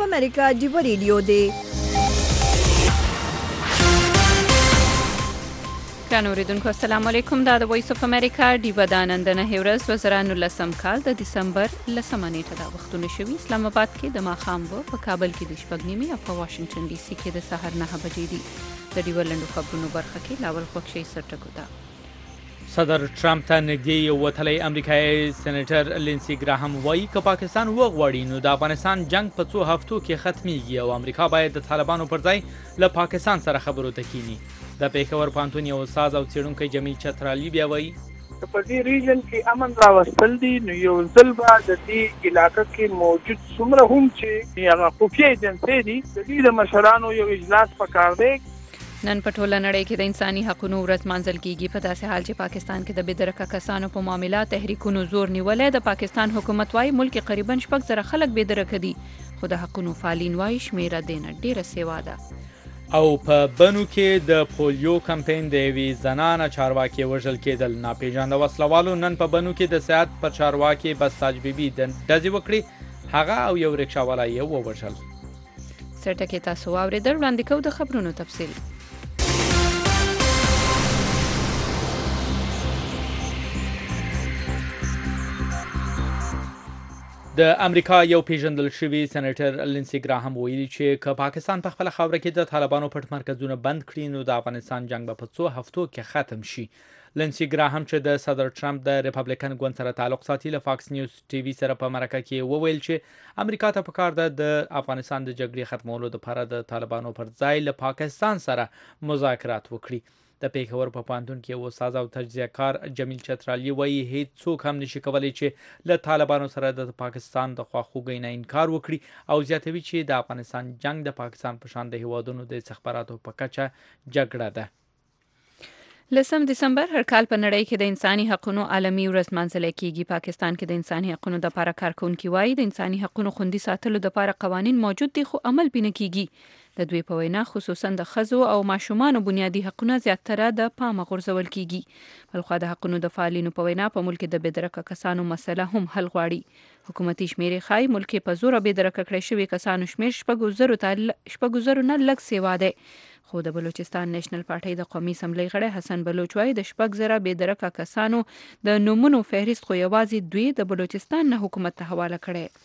امریکا ډیو ریډیو دی. ګرانو اوریدونکو السلام علیکم. دا د وایس اف امریکا ډیو ده. نن د 9 ورځ 2019 کال د دسمبر 10 نیټه دا وختونه شوي. اسلام آباد کې د ماښام په کابل کې د شپږ نیمې او په واشنگټن ډي سي کې د سحر 9 بجې دي. د ډیو لنډو خبرونو برخه کې لاول خوښي سرټکو ده. صدر ټرمپ ته نږدې یو وتلی امریکایي سېنیټر لینسي ګراهام وایي که پاکستان وغواړي نو د افغانستان جنگ په 2 هفتو کې ختمیږي او امریکا باید د طالبانو پر ځای له پاکستان سره خبرو ته کینی. د پېښور پوهنتون یو استاد او څېړونکی جمیل چترالي بیا وایي په دې ریجن کې امن راوستل دي نو یو ځل به د دې علاقه کې موجود څومره هم چې هغه خفیه ایجنسۍ دي د دې د مشرانو یو اجلاس پکار دی. نن په ټوله نړۍ کې د انساني حقوقو ورځ مانځل کیږي په داسې حال چې پاکستان کې د بېدرکه کسانو په معاملې تحریکونو زور نیولې. د پاکستان حکومت وايي ملک قریبا 6,000 خلک بېدرکه دي خو د حقوقو فعالین وايي شمیره دینه ډیره سیوا ده. او په بنو کې د پولیو کمپاین د یوې زنانه چارواکي وژل کېدل. ناپېژانده وسلوالو نن په بنو کې د صحت پر چارواکي بستاج بیبي د ډزې وکړې. هغه او یو رکشاوالا یې ووژل. سرټکې تاسو واورېدل. وړاندې کوو د خبرونو تفصیل. د امریکا یو پیژندل شوی سېنیټر لینسي ګراهام ویلي چې که پاکستان په خپل خاوره کې د طالبانو پټ مرکزونه بند کړي نو د افغانستان جنگ به په 2 هفتو کې ختم شي. لینسي ګراهام چې د صدر ټرمپ د ریپبلیکن ګوند سره تعلق ساتي له فاکس نیوز ټي وي سره په مرکه کې وویل چې امریکا ته پکار ده د افغانستان د جګړې ختمولو لپاره د طالبانو پر ځای له پاکستان سره مذاکرات وکړي. د پېښور په پوهنتون کې یو استاد او تجزیه کار جمیل چترالي وایي هیڅ څوک هم نشي کولی چې له طالبانو سره د پاکستان د خواخوږۍ نه انکار وکړي او زیاتوي چې د افغانستان جنگ د پاکستان په شان د هیوادونو د استخباراتو په کچه جګړه ده. 10 دسمبر هر کال په نړۍ کې د انساني حقوقو عالمي ورځ مانځل کیږي. پاکستان کې د انساني حقوقو لپاره کارکونکي وايي د انساني حقوقو خوندي ساتلو لپاره قوانين موجود دي خو عمل پینې کیږي. د دوی په وینا خصوصا د ښځو او ماشومانو بنیادي حقوقونه زیاتره د پامه غورځول کیږي. بلخو د حقوقو د فعالینو په وینا په ملک د بېدرکه کسانو مسله هم حل غواړي. حکومتي شمیرې ښایي ملک په زور بېدرکه کړی شوي کسانو شمیر 6,000 نه لږ سیوا دی. خو د بلوچستان نېشنل پارټۍ د قومي اسمبلی غړی حسن بلوچ وايي د 6,000 بېدرکه کسانو د نومونو فهرست خو یوازې دوی د بلوچستان نه حکومت ته حواله کړي.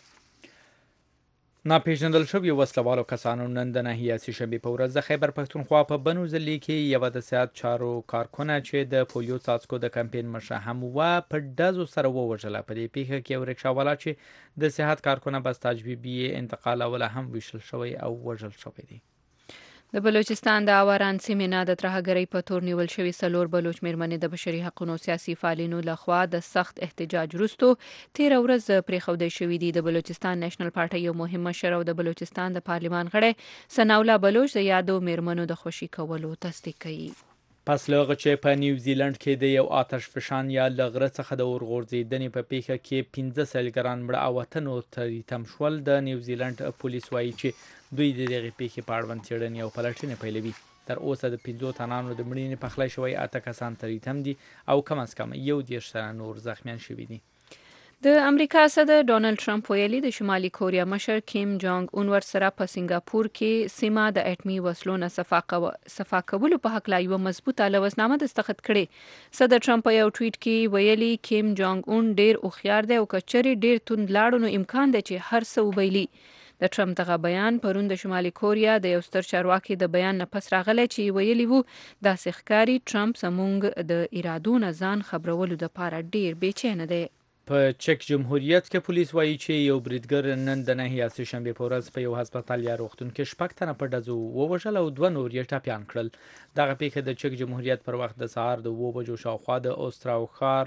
ناپېژندل شوي وسلوالو کسانو نن د ناحیه سه‌شنبې په ورځ د خیبر پښتونخوا په بنو ضلع کې یوه د صحت چارو کارکونه چې د پولیو څاڅکو د کمپاین مشره هم وه په ډزو سره ووژله. په دې پیښه کې یو رکشاوالا چې د صحت کارکونه بستاج بیبي انتقالوله هم ویشتل شوی او وژل شوی دی. د بلوچستان د آواران سیمې نه د ترهګرۍ په تور نیول شوي 4 بلوچ میرمنې د بشري حقوقو سیاسي فعالینو لخوا د سخت احتجاج وروسته 13 ورځ پرېښودل شوي دي. د بلوچستان نېشنل پارټۍ یو مهم مشر او د بلوچستان د پارلمان غړی ثناءالله بلوچ د یادو میرمنو د خوشي کولو تصدیق کوي. پس له هغه چې په نیوزیلند کې د یو آتش فشان یا له غره څخه د ورغورځېدنې په پیښه کې 15 سیلګران مړه او 8 نور تم شول. د نیوزیلند پولیس وایي چې دوی د دغې پیښې په اړوند څېړنې او پلټنې پیلوي. تر اوسه د 15 تنانو د مړینې پخلی شوی 8 کسان تم دي او کم از کم 21 تنه نور زخمیان شوي دي. د امریکا صدر ډونالد ټرمپ ویلي د شمالي کوریا مشر کیم جونګ اون ورسره په سنگاپور کې سیمه د اټمي وسلو نه صفا کولو په حق لا یو مضبوطه لوزنامه دستخط کړي. صدر ټرمپ په یو ټویټ کې ویلي کیم جونګ اون ډیر هوښیار دی او کچري ډیر توند لاړو نو امکان دی چې هر څه وبایلي. د ټرمپ دغه بیان پرون د شمالي کوریا د یو ستر چارواکي د بیان نه پس راغلی چې ویلي وو داسې ښکاري ټرمپ زموږ د ارادو نه ځان خبرولو لپاره ډیر بېچینه دی. په چک جمهوریت کې پولیس وایي چې یو بریدګر نن د ناحیه سه‌شنبې په ورځ په یو هسپتال یا روغتون کې 6 تنه په ډزو ووژل او 2 نور یې ټپیان کړل. دغه پیښه د چک جمهوریت پر وخت د سهار د 2 بجو شاوخوا د اوستراوخار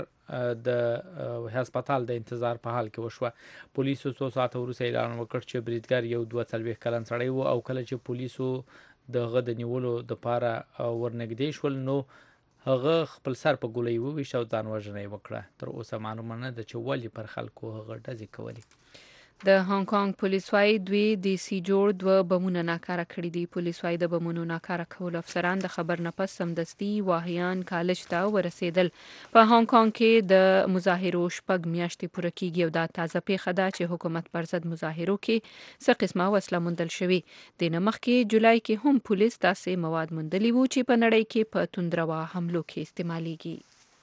د هسپتال د انتظار په حال کې وشوه. پولیسو 2 ساعته وروسته اعلان وکړ چې بریدګر یو 42 کلن سړی و او کله چې پولیسو دغه د نیولو لپاره ورنږدې شول نو هغه خپل سر په ګولۍ وویشت او ځان وژنه یې وکړه. تر اوسه معلومه نه ده چې ولې پر خلکو هغه ډزې کولې. د هانګ کانګ پولیس وايي دوی د سی جوړ دوه بمونه ناکاره کړي دي. پولیس وايي د بمونو ناکاره کول افسران د خبر نه پس سمدستي واهیان کالج ته ورسېدل. په هانګ کانګ کې د مظاهرو شپږ میاشتې پوره کیږي او دا تازه پیښه ده چې حکومت پر ضد مظاهرو کې څه قسمه وسله موندل شوې. د نمخ کې جولای کې هم پولیس داسې مواد موندلي وو چې په نړۍ کې په توندروا حملو کې استعمالېږي.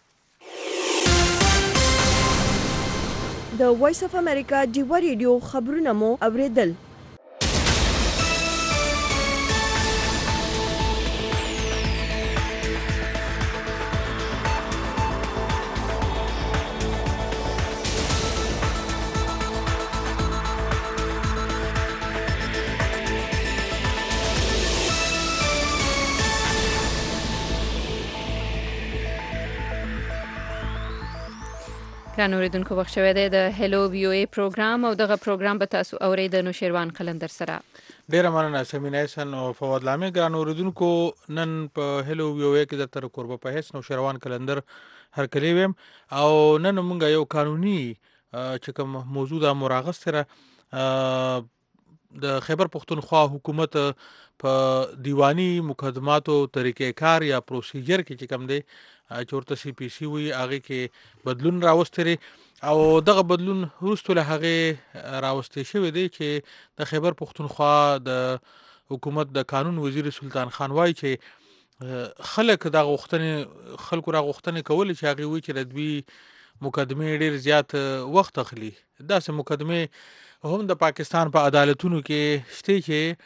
د وایس اف امریکا ډیوه ریډیو خبرونه مو اوریدل. ګران اوریدونکو وخت شوی دی د هلو وی او ای پروګرام او دغه پروګرام به تاسو اورئ د نوشیروان قلندر سره. ډیره مننه سمینه حسن او فواد لامي. ګران اوریدونکو نن په هلو وی او ای کې د تر قربه په هیڅ نوشیروان قلندر هرکلی ویم او نن موږ یو قانوني چې کوم موضوع د مراغس سره د خیبر پختونخوا حکومت په دیوانی مقدماتو طریقې کار یا پروسیجر کې چې کوم دی چې ورته سی پی سی وي هغه کې بدلون راوستري او دغه بدلون وروسته له هغه راوستي شوی دی چې د خیبر پختونخوا د حکومت د قانون وزیر سلطان خان وایي چې خلک د غوښتنې خلکو را غوښتنې کول چې هغه وی چې د دوی مقدمه ډیر زیات وخت اخلي. داسې مقدمه هم د پاکستان په عدالتونو کې شته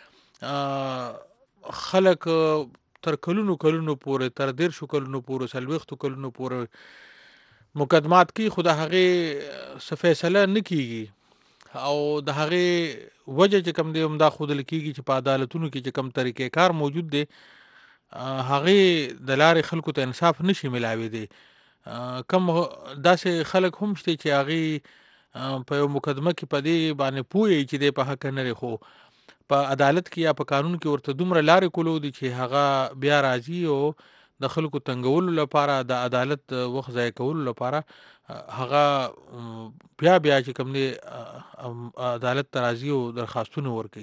چې خلک تر کلونو پورې تر 1.5 کلونو پورې 40 کلونو پورې مقدمات کې خود هغه فیصله نکېږي او د هغه وجه چې کم دی هم دا خود لکېږي چې په عدالتونو کې چې کم طریقې کار موجود دی هغه د لارې خلکو ته انصاف نشي ملاوي دی. کم داسې خلک هم شته چې هغه په یو مقدمه کې پدې باندې پوي چې دی په حق نه خو په عدالت کې یا په قانون کې ورته دومره لارې کولو دي چې هغه بیا راځي او د خلکو تنګولو لپاره د عدالت وخت ضایع کولو لپاره هغه بیا چې کوم دی عدالت ته راځي او درخواستونه ورکوي.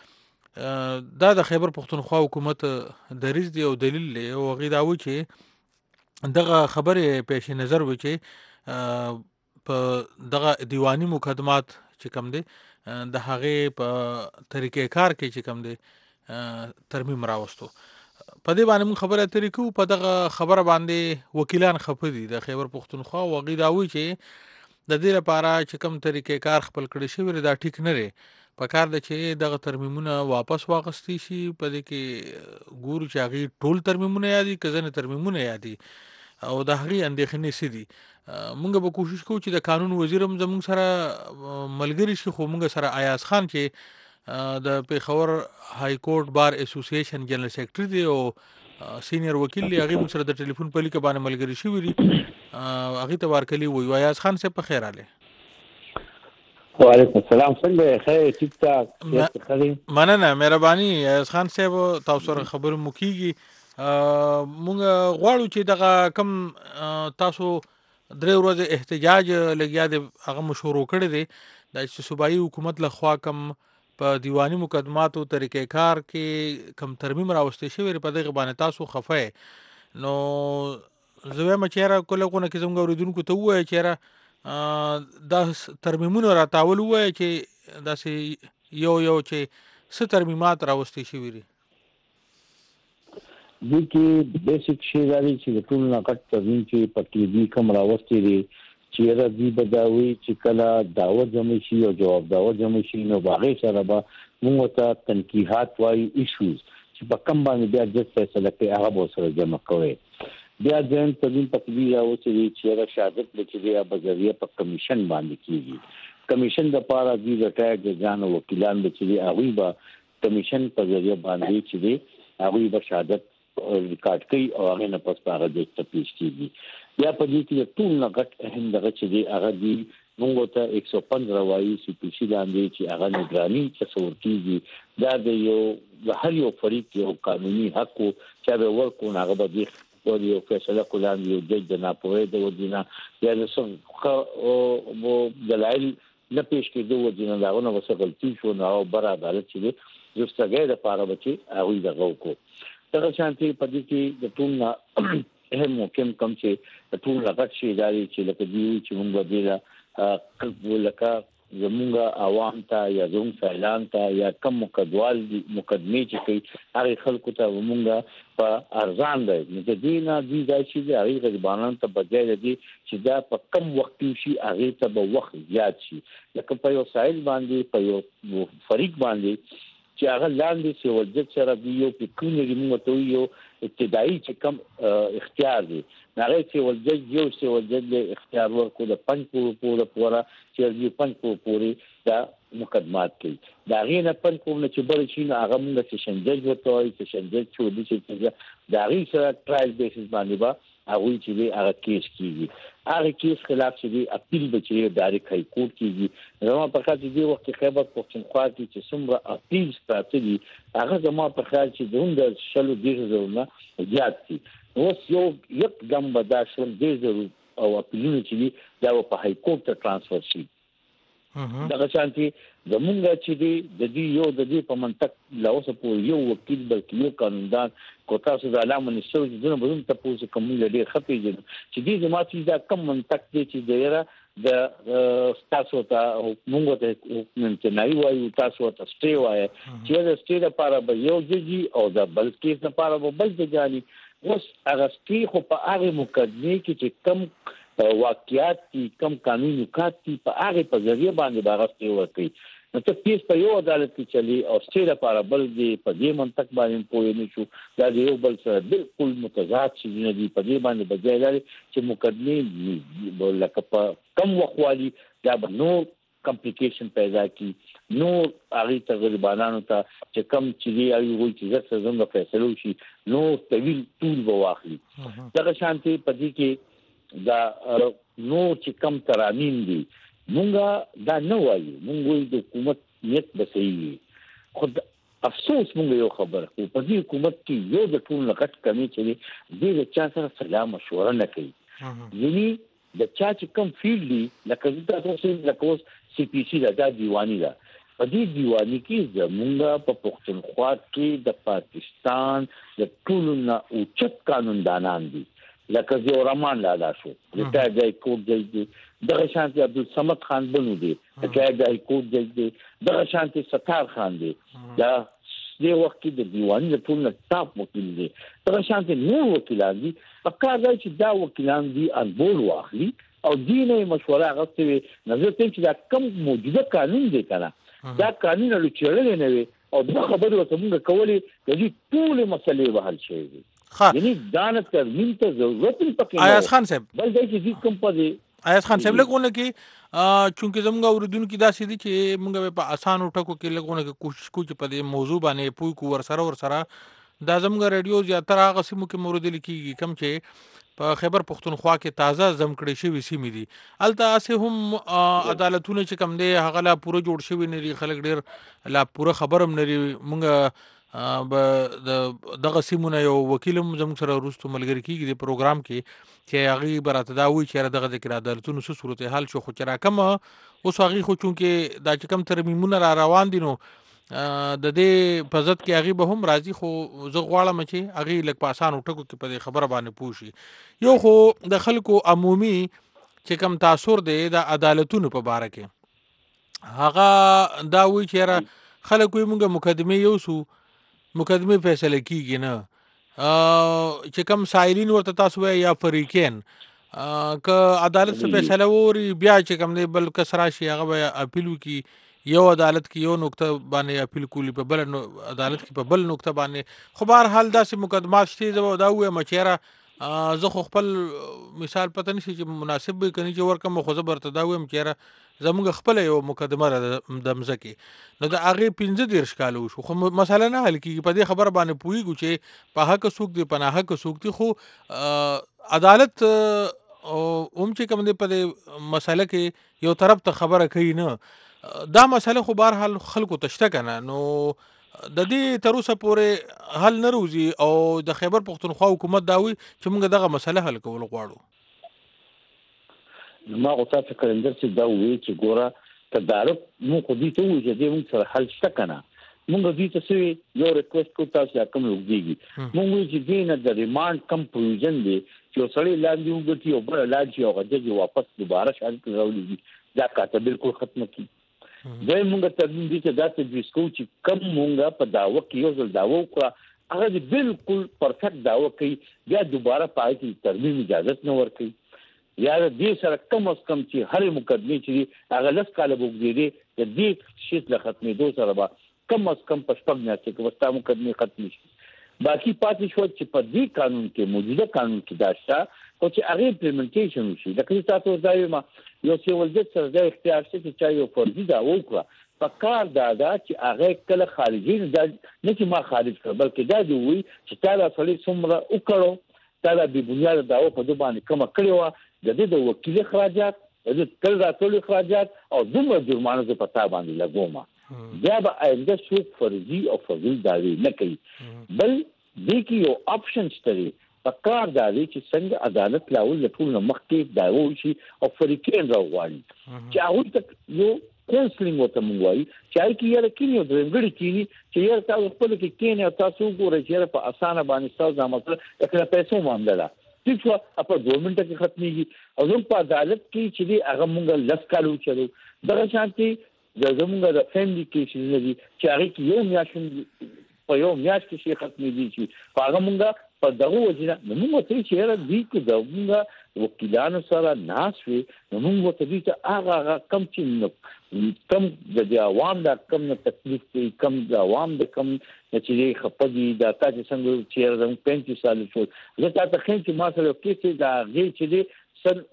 دا د خیبر پختونخوا حکومت دریځ دی او دلیل دی او هغې دا و چې دغه خبرې پیش نظر و چې په دغه دیوانی مقدمات چې کوم دی د هغه په طریقې کار کې چې کوم دی ترمیم راوستو. په دې باندې موږ خبره اترې کوو. په دغه خبره باندې وکیلان خفه دي د خیبر پختونخوا او هغې دا وایي چې د دې لپاره چې کوم طریقې کار خپل کړی شوی دا ټیک نه دی. په کار ده چې دغه ترمیمونه واپس واخیستي شي. په دې کې ګورو چې هغې ټول ترمیمونه یادي که ځینې ترمیمونه یادي او د هغې اندېښنې څه دي. مونږ به کوشش کوو چې د قانون وزیر هم زموږ سره ملګری شي خو مونږ سره ایاز خان چې د پیښور های کورټ بار اسوسییشن جنرال سیکرټری دی او سینیئر وکیل دی هغه موږ سره د ټلیفون په لیکه باندې ملګری شوی دی. هغه ته ورکلی وي. ایاز خان صاحب په خیر اله. وعلیکم السلام. څنګه خیر ټیک ټاک خالي مننه مهرباني. ایاز خان صاحب تاسو سره خبرو مکیږي. مونږ غواړو چې دغه کم تاسو 3 ورځې احتجاج لګیا دی هغه مشورو کړی دی د صوبایي حکومت لخوا کم په دیوانی مقدماتو طریقې کار کې کم ترمیم راوستي شوی په دغه باندې تاسو خفه نو زه وایم چې را کوله کې زموږ اوریدونکو ته وایي چې دا ترمیمونه راتاول وایي چې داسې یو چې څه ترمیمات راوستي شوی دي. دې کې بیسیک شی دی چې د ټول نقد ترمیم چې په کې کوم راوستي دي چې راځي بداوي چې کله دعوت جمع شي او جواب دعوت جمع شي نو باغې سره به موږ ته تنقیحات وایي ایشوز چې په کم باندې بیا د فیصله کې هغه به سره جمع کوي. بیا ځین تدین تقدیر راوستي چې را شهادت لچې په ذریعہ په کمیشن باندې کیږي. کمیشن د پاره دي ریټایرډ جان وکیلان چې هغه به کمیشن په ذریعہ باندې چې هغه به شهادت ریکارډ کوي او هغه نه پس هغه د تپیش کیږي. بیا په دې کې ټول نقد اهم دغه چې هغه دی موږ ته 115 وایي سی پی سی باندې چې هغه نگرانی تصور کیږي دا د یو هر یو فریق یو قانوني حق چې به ورکو هغه به د یو فیصله کولان یو جج د ناپوهه د ودینا یا د څنګه او دلایل نه پیش کېدو وجنه داونه وسغلتي شو نه او بر عدالت چې زستګې د پاره بچي هغه دغه وکړو دا شانتي پدې کې د ټول هم ممکن کم چې ټول لغت شي داري چې لکه دی چې موږ دې لکه زمونږ عوام ته یا زموږ فعلان ته یا کم مقدوال مقدمه چې کوي هغه خلکو ته موږ په ارزان دی نو د دې نه دی دا چې هغه غریبانو ته بدل دي چې دا په کم وخت شي هغه ته به وخت زیات شي لکه په یو سایل باندې په یو فریق باندې چې هغه لاندې چې وجد سره دی یو په کونی موږ ته یو ابتدایي چې کم اختیار دی هغه چې وجد یو چې وجد اختیار ورکو د 5 پورې چې 5 پورې دا مقدمات کوي دا غینه 5 پورې چې بل شي هغه موږ سیشن جج ورته وایي سیشن جج چې د چې دا غي سره ټرایل بیسس باندې با هغه چې هغه کیس کیږي هغه کیس خلاف چې اپیل بچي ډایرکټ های کورټ کیږي زموږ په خاطر دې وخت خیبر پښتونخوا کې چې څومره اپیل ستاسو دي هغه زموږ په خیال چې د شلو دیږي زونه زیات دي اوس یو دم بداشل دې ضرور او اپیلونه چې دا په های کورټ ته ترانسفر شي دا شانتي زمونږ چې د دې یو د دې په منطق لاوسه په یو وکیل بلکې یو قانوندان کوتا سره د علامه نشو چې بدون تاسو کوم لري خپې چې دې جماعتي دا کم منطق دي چې دایره د تاسو ته موږ ته حکومت نه وایي تاسو ته سټي وایي چې د سټي لپاره به یو ځي او د بل کیس لپاره به بل ځي اوس هغه سټي خو په هغه مقدمه کې چې کم واقعیات دي کم قانوني کات دي په هغه په ذریعہ باندې باغستي ورکړي نو ته پیس په یو عدالت کې چلی او سټي لپاره بل دی په دې منطق باندې پوه نه شو دا یو بل سره بالکل متضاد شي نه دی په دې باندې بځای لري چې مقدمه لکه په کم وقوالي دا نور کمپلیکیشن پیدا کی نور هغه ته غریبانو ته چې کم چې دی او وایي چې زموږ فیصلو شي نو طویل ټول بواخلي دا شانتي پدې کې دا نو چې کم ترامین دي مونږه دا نه وایو مونږ د حکومت نیت بسې خود افسوس مونږ یو خبره په دې حکومت کې یو د ټول لغت کمی چې دې چا سره سلام مشوره نه کوي یعنی د چا چې کم فیلډ دی لکه تاسو لکه سی پی سی دا دیوانی دا په دې دیوانی کې زمونږ په پښتونخوا کې د پاکستان د ټول نه اوچت قانوندانان دي لکه زیور رحمان لالا شو د ځای کوټ دی دغه شانتي عبدالصمد خان بنو دی د ځای کوټ دی دغه شانتي ستار خان دی دا د وخت د دیوانی د ټول نه ټاپ وکیل دی دغه شانتي نور وکیلان دي په کار دی چې دا وکیلان دي انبول واخلي او دینه مشوره غوښتي نظر ته چې دا کم موجوده قانون دی کنه دا قانون له چیرې نه وي او دا خبره ورته موږ کولې د دې ټول مسلې به حل شي یعنی دانه ترمیم ته ضرورت پکې آیاز خان صاحب بل ځای کې کوم پدې آیاز خان صاحب لګونه کې چونکه زموږ اوریدونکو داسې دي چې موږ په اسانو ټکو کې لګونه کې کوشش کوو چې په دې موضوع باندې پوي کو ور سره دا زموږ رادیو زیاتره هغه سیمو کې مورد لیکيږي کم چې په خیبر پښتونخوا کې تازه زمکړې شوی سیمې دي الته اسه هم عدالتونه چې کم دي هغه لا پوره جوړ شوی نه لري خلک ډیر لا پوره خبرم نه لري مونږ دغه سیمونه یو وکیلم زموږ سره وروسته ملګری کیږي د پروګرام کې چې هغه براته دا وی چې دغه ذکر عدالتونو څه صورت حال شو خو چې راکم اوس هغه خو چونکې دا چې کم ترمیمونه را روان دي نو د دې په ضد کې هغه به هم راځي خو زه غواړم چې هغه لک په اسانو ټکو کې په خبره باندې پوښي یو خو د خلکو عمومي چې کم تاثیر دی د عدالتونو په باره کې هغه دا وی چې خلکو موږ مقدمه یو سو مقدمه فیصله کیږي نه چې کم سائلین ورته تاسو یا فریقین ک عدالت څخه فیصله ووري بیا چې کم دی بل کسرا شي هغه اپیل کی یو عدالت کې یو نقطه باندې اپیل کولی په بل عدالت کې په بل نقطه باندې خو بهر حال داسې مقدمات شته دا وې مچېره زه خو خپل مثال پته نشي چې مناسب به کني چې ورکم خو زبر ته دا ویم چې زموږ خپل یو مقدمه د مزکی نو د هغه 15 کالو شو خو مسله نه حل کیږي په دې خبر باندې پویګو چې په حق سوق دی په نه حق سوق دی خو عدالت چې کوم دی په مسله کې یو طرف ته خبره کوي نه دا مسله خو بهر حال خلکو تشته کنه نو د دې تر اوسه پورې حل نه روزي او د خیبر پښتونخوا حکومت داوي چې موږ دغه مسله حل کول غواړو ما غوښتل کلندر چې دا وی چې ګوره تدارک مو خو دې ته وایي چې دې موږ سره حل شته کنه موږ دې ته څه یو ریکوست کوو تاسو کوم وګړي موږ وایي چې دې نه د ریمانډ کم پروویژن دی چې سړی لاندې وګړي او بل لاندې او غږی واپس دوباره شاید راوړي دا کاته بالکل ختم کی دوی موږ ته دې چې دا ته ډیسکو چې کم موږ په داوا کې یو ځل داوا وکړه هغه بالکل پرفیکټ داوا کوي بیا دوباره پای کې ترمیم اجازه نه ورکوي یا دې سره کم از کم چې هر مقدمه چې هغه لس کاله وګړي د دې شیت له ختمېدو سره به کم از کم پښپګ نه چې وستا مقدمه ختم شي باقي پاتې شو چې په دې قانون کې موجوده قانون کې دا شته او چې هغه امپلیمنټیشن وشي لکه تاسو ځایما یو څه ولدت سره د اختیار شته چې یو فرضي دا وکړه پکار دا چې هغه کله خارجي نه چې ما خارج کړ بلکې دا دی وي چې تا دا سړی څومره وکړو تا دا به بنیاد دا په دوه باندې کوم کړو د وکیل اخراجات د تل راتلو اخراجات او دومره جرمانه په پتا باندې لګوم بیا به آینده څوک فرضي او فضل داوی نه کوي بل دې کې یو آپشن شته پکار دا دی چې څنګه عدالت لاول ټول مخکې داوو شي او فریقین راوړي چې هغه تک یو کونسلینګ وته مونږ وایي چې اې کې یاره کینی او درنګړي کینی چې یاره تاسو خپل کې کینی او تاسو ګورئ چې په اسانه باندې تاسو دا مسله اکره پیسې معاملې ټیک شو په ګورنمنت کې ختميږي او زموږ په عدالت کې چې هغه مونږ لس کالو چلو دغه شانتي زموږ د فیملی کې چې هغه کې یو میاشت په یو میاشت کې شي ختمېږي چې هغه مونږ په دغه وجه نه موږ ته چې هر دې کې زموږ وکیلانو سره ناس وي موږ ته دې ته هغه کم چې کم د عوام د کم نه تکلیف دي کم د عوام د کم چې خپدي د تاسو څنګه چې زموږ 35 سال شو زه تاسو خین چې ما سره کې چې دا غي چې سن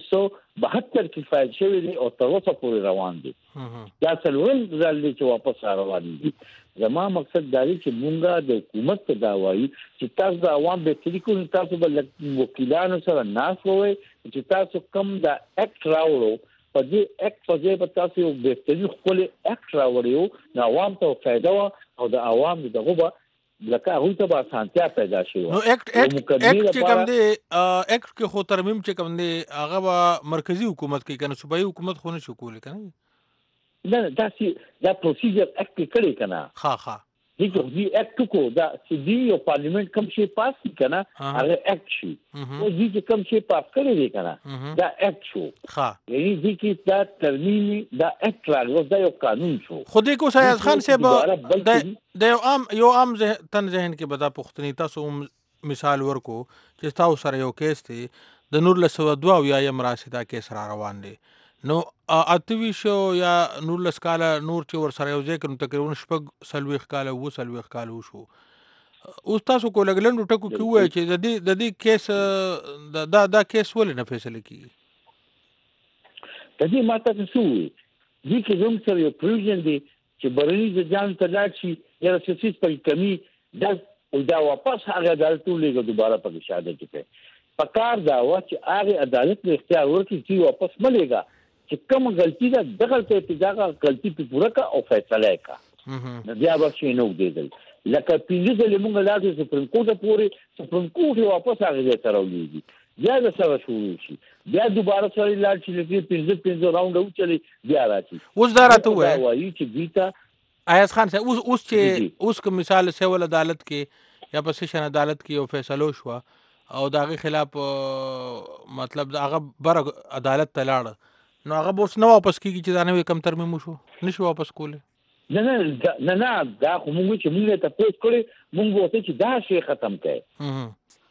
1972 کې فایل شوی دی او تر اوسه پورې روان دي دا څلورم ځل چې واپس روان دي زما مقصد دا دی چې مونږه د حکومت ته دا وایي چې تاسو د عوام به طریقو تاسو بل وکیلانو سره ناس ووي چې تاسو کم دا اکټ راوړو په دې اکټ په ځای په تاسو یو بهترین خپل اکټ راوړیو نو عوام ته فائدہ او د عوام دغه لکه هغه ته به سانتیا پیدا شي نو اکټ چې کوم دی اکټ کې خو ترمیم چې کوم دی هغه به مرکزی حکومت کوي کنه صوبایي حکومت خو نه شي کولای کنه نه دا پروسیجر اکټ کړي کنه ها دې اکټ کو دا چې دی یو پارلیمنت کوم شي پاس کنه هغه اکټ شي او دې کوم شي پاس کړي دی کنه دا اکټ شو ها یعنی دې کې دا ترمیم دا اکټ راغلی دا یو قانون شو خو دې کو سیاض خان صاحب د یو عام تن ذهن کې بدا پختنی تاسو مثال ورکو چې تاسو سره یو کیس دی د نور له 102 یا یم راسدا کیس را روان دی نو اتوي شو یا نور لس کاله نور چې ور سره یو ځای کوم تقریبا شپږ سلويخ کاله وو سلويخ کاله وشو اوس تاسو کو لګلن ټکو کې وای چې د دې کیس دا کیس ولې نه فیصله کیږي د دې ماته څه وي دې کې زموږ سره یو پروژن دی چې برني ځان ته لاړ شي یا سیاسي په کمی دا واپس هغه عدالت ولې دوباره په شاده کې پکار دا و چې هغه عدالت له اختیار ورکړي چې واپس مليږي چې کوم غلطي ده دغه ته اتجاه غلطي په پوره کا او فیصله کا بیا به شي نو دیدل لکه پیږي چې موږ لازم سپریم کورټ پورې سپریم کورټ واپس هغه ته راوړي بیا د سره شروع شي بیا دوباره سره لاړ شي لکه 15 راوند او چلی بیا راځي اوس دا راته وایي چې بیتا ایاز خان صاحب اوس چې اوس کوم مثال سیول عدالت کې یا پسیشن عدالت کې یو فیصله شو او داغه خلاف مطلب داغه بر عدالت ته لاړ نو هغه اوس نو واپس کیږي چې دا نو کم ترمیم شو نشي واپس کوله نه دا خو موږ چې موږ ته پوس کړی موږ وته چې دا شی ختم کړي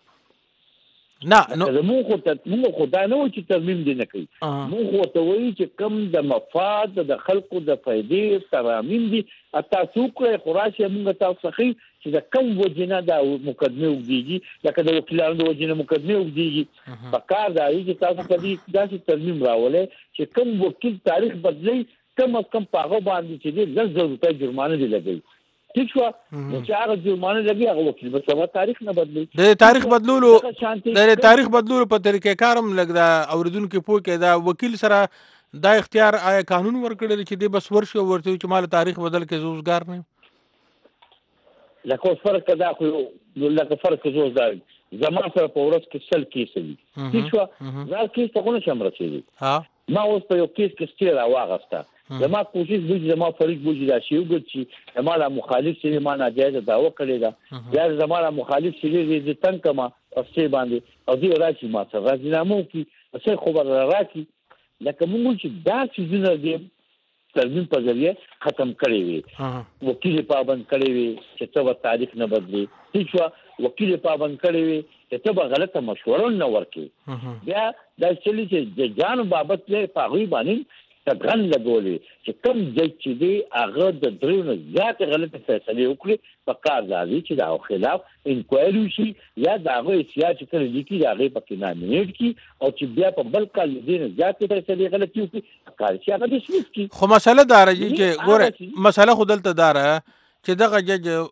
نه نو موږ خو دا نه و چې ترمیم دي نه کوي موږ ته وایي چې کم د مفاد د خلقو د فائدې ترامیم دي تاسو کوی خراشه موږ تاسو خي چې د کم وجنه د مقدمه وګړي لکه د وکیلانو د وجنه مقدمه وګړي په کار دی چې تاسو کدي داسې ترمیم راولې چې کم وکیل تاریخ بدلی کم از کم پاغه باندې چې 10,000 روپے جرمانه دی لګي ٹھیک شو چې هغه جرمانه لګي هغه وکیل به سبا تاریخ نه بدلی د تاریخ بدلولو په طریقې کارم لګدا اوریدونکو په کې دا وکیل سره دا اختیار آیا قانون ورکړل چې دی بس ورشي ورته چې مال تاریخ بدل کې زوزګار نه لکه فرق دا خو لکه فرق زوزګار زما سره په ورځ کې سل کیسه دي ٹھیک شو دا کیسه څنګه شم رسېږي ها ما اوس په یو کیس کې ستیر واغسته زما کوشش دی چې زما فريق بوجي راشي وګوري زما لا مخالف چې ما ناجایز دعوه کړې ده یا زما لا مخالف چې دې تنگ کما افسه باندې او دې راشي ما سره راځنامو کې څه خبر راکې لکه موږ چې دا چې دې ترمیم په ذریعہ ختم کړی وي وکیل پابند کړی وي چې څه تاریخ نه بدلی هیڅ وکیل پابند کړی وي چې ته به غلطه مشوره نه ورکې بیا دا چې د جان بابت له پاغوي باندې تغن لګولې چې کوم ځای چې دی هغه د درونو زیات غلطه فیصله وکړي په کار راځي چې دا خلاف انکوایري شي یا دا هغه سیاست کړي لیکي دا هغه پکې نامینیټ کی او چې بیا په بل کال دې زیات فیصله غلطي وکړي کار چې هغه د سمیت کی خو مسله دار چې ګوره مسله خودلته دار چې دغه جج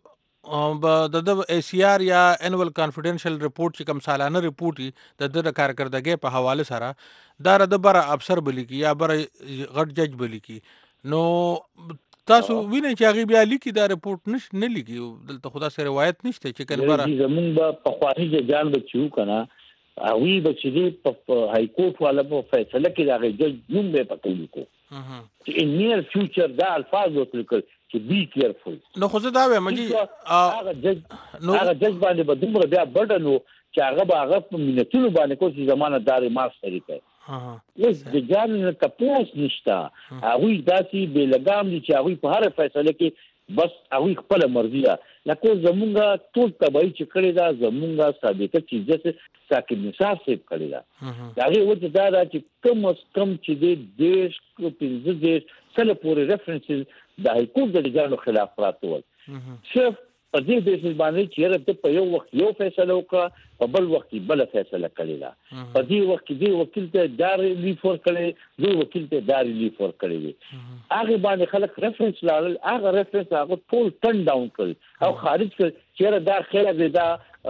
د ای سی آر یا انوال کانفیډنشل ریپورت چې کوم سالانه ریپورت د کارکردګۍ په حواله سره دا د بر افسر بلی کی یا بر غټ جج بلی کی نو تاسو وینئ چې هغه بیا لیکي دا ریپورت نه لیکي دلته خدا سره روایت نشته چې کله بر زمونږ په خواني جان بچو کنه هغه بچی په های کورټ والا په فیصله کې دا جج نوم به پکې لیکو چې ان نیر فیوچر دا الفاظ وکړل چې بی کیرفل نو خو زه دا وایم چې هغه جج باندې به دومره بیا بډنو چې هغه په مینتونو باندې کوم زمانه دار ماس طریقه اوس د جان تپوس نشته هغه داسي به لګام دي چې هغه په هر فیصله کې بس هغه خپل مرضی ده لکه زمونږه ټول تبعی چې کړی دا زمونږه ثابته چیز څه ساکب نصاب سیب کړی دا هغه وجه دا چې کم از کم چې د دیش کو پنځه دیش سره پورې ریفرنسز د حکومت د جانو خلاف راتول صرف په دې بیسس باندې چې راته په یو وخت یو فیصله وکړه په بل وخت بل فیصله کړی دا په دې وخت کې وکیل ته دار لیف ور کړی دوی وکیل ته دار لیف ور کړی هغه باندې خلک ریفرنس لاول هغه ریفرنس هغه ټول ټرن ډاون کړ او خارج کړ چې دا خیره دی دا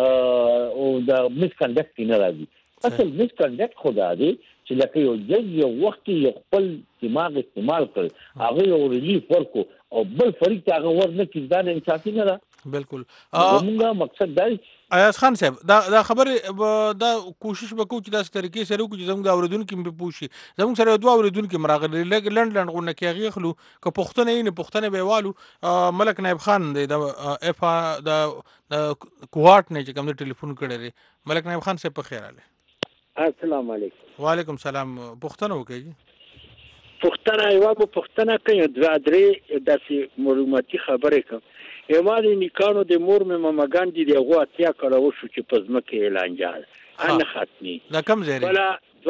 او دا مس کنډکټ نه راځي اصل مس کنډکټ خدا دی چې لکه یو جج یو وخت یو خپل دماغ استعمال کړ هغه یو ریلیف ورکو او بل فریق ته هغه ورنه کې دا انصافي نه ده بالکل زموږه مقصد دا ایاز خان صاحب دا خبره دا کوشش وکړو چې داسې طریقې سره وکړو چې زموږ د اوریدونکو په پوښي زموږ سره دوه اوریدونکو مراغلي لندن غونه کې غیخلو که پښتنه نه پښتنه به والو ملک نائب خان د اف د کوارټ نه چې کوم ټلیفون کړی ملک نائب خان صاحب په خیر اله السلام علیکم وعلیکم السلام پښتنه وکړي پښتنه یو پښتنه کوي دوه درې داسې معلوماتي خبرې کوم یوازې نیکانو د مور مې ممګان دي دغه اتیا کړه وشو چې پزمکه اعلان جال ان ختمي دا کم زیری ولا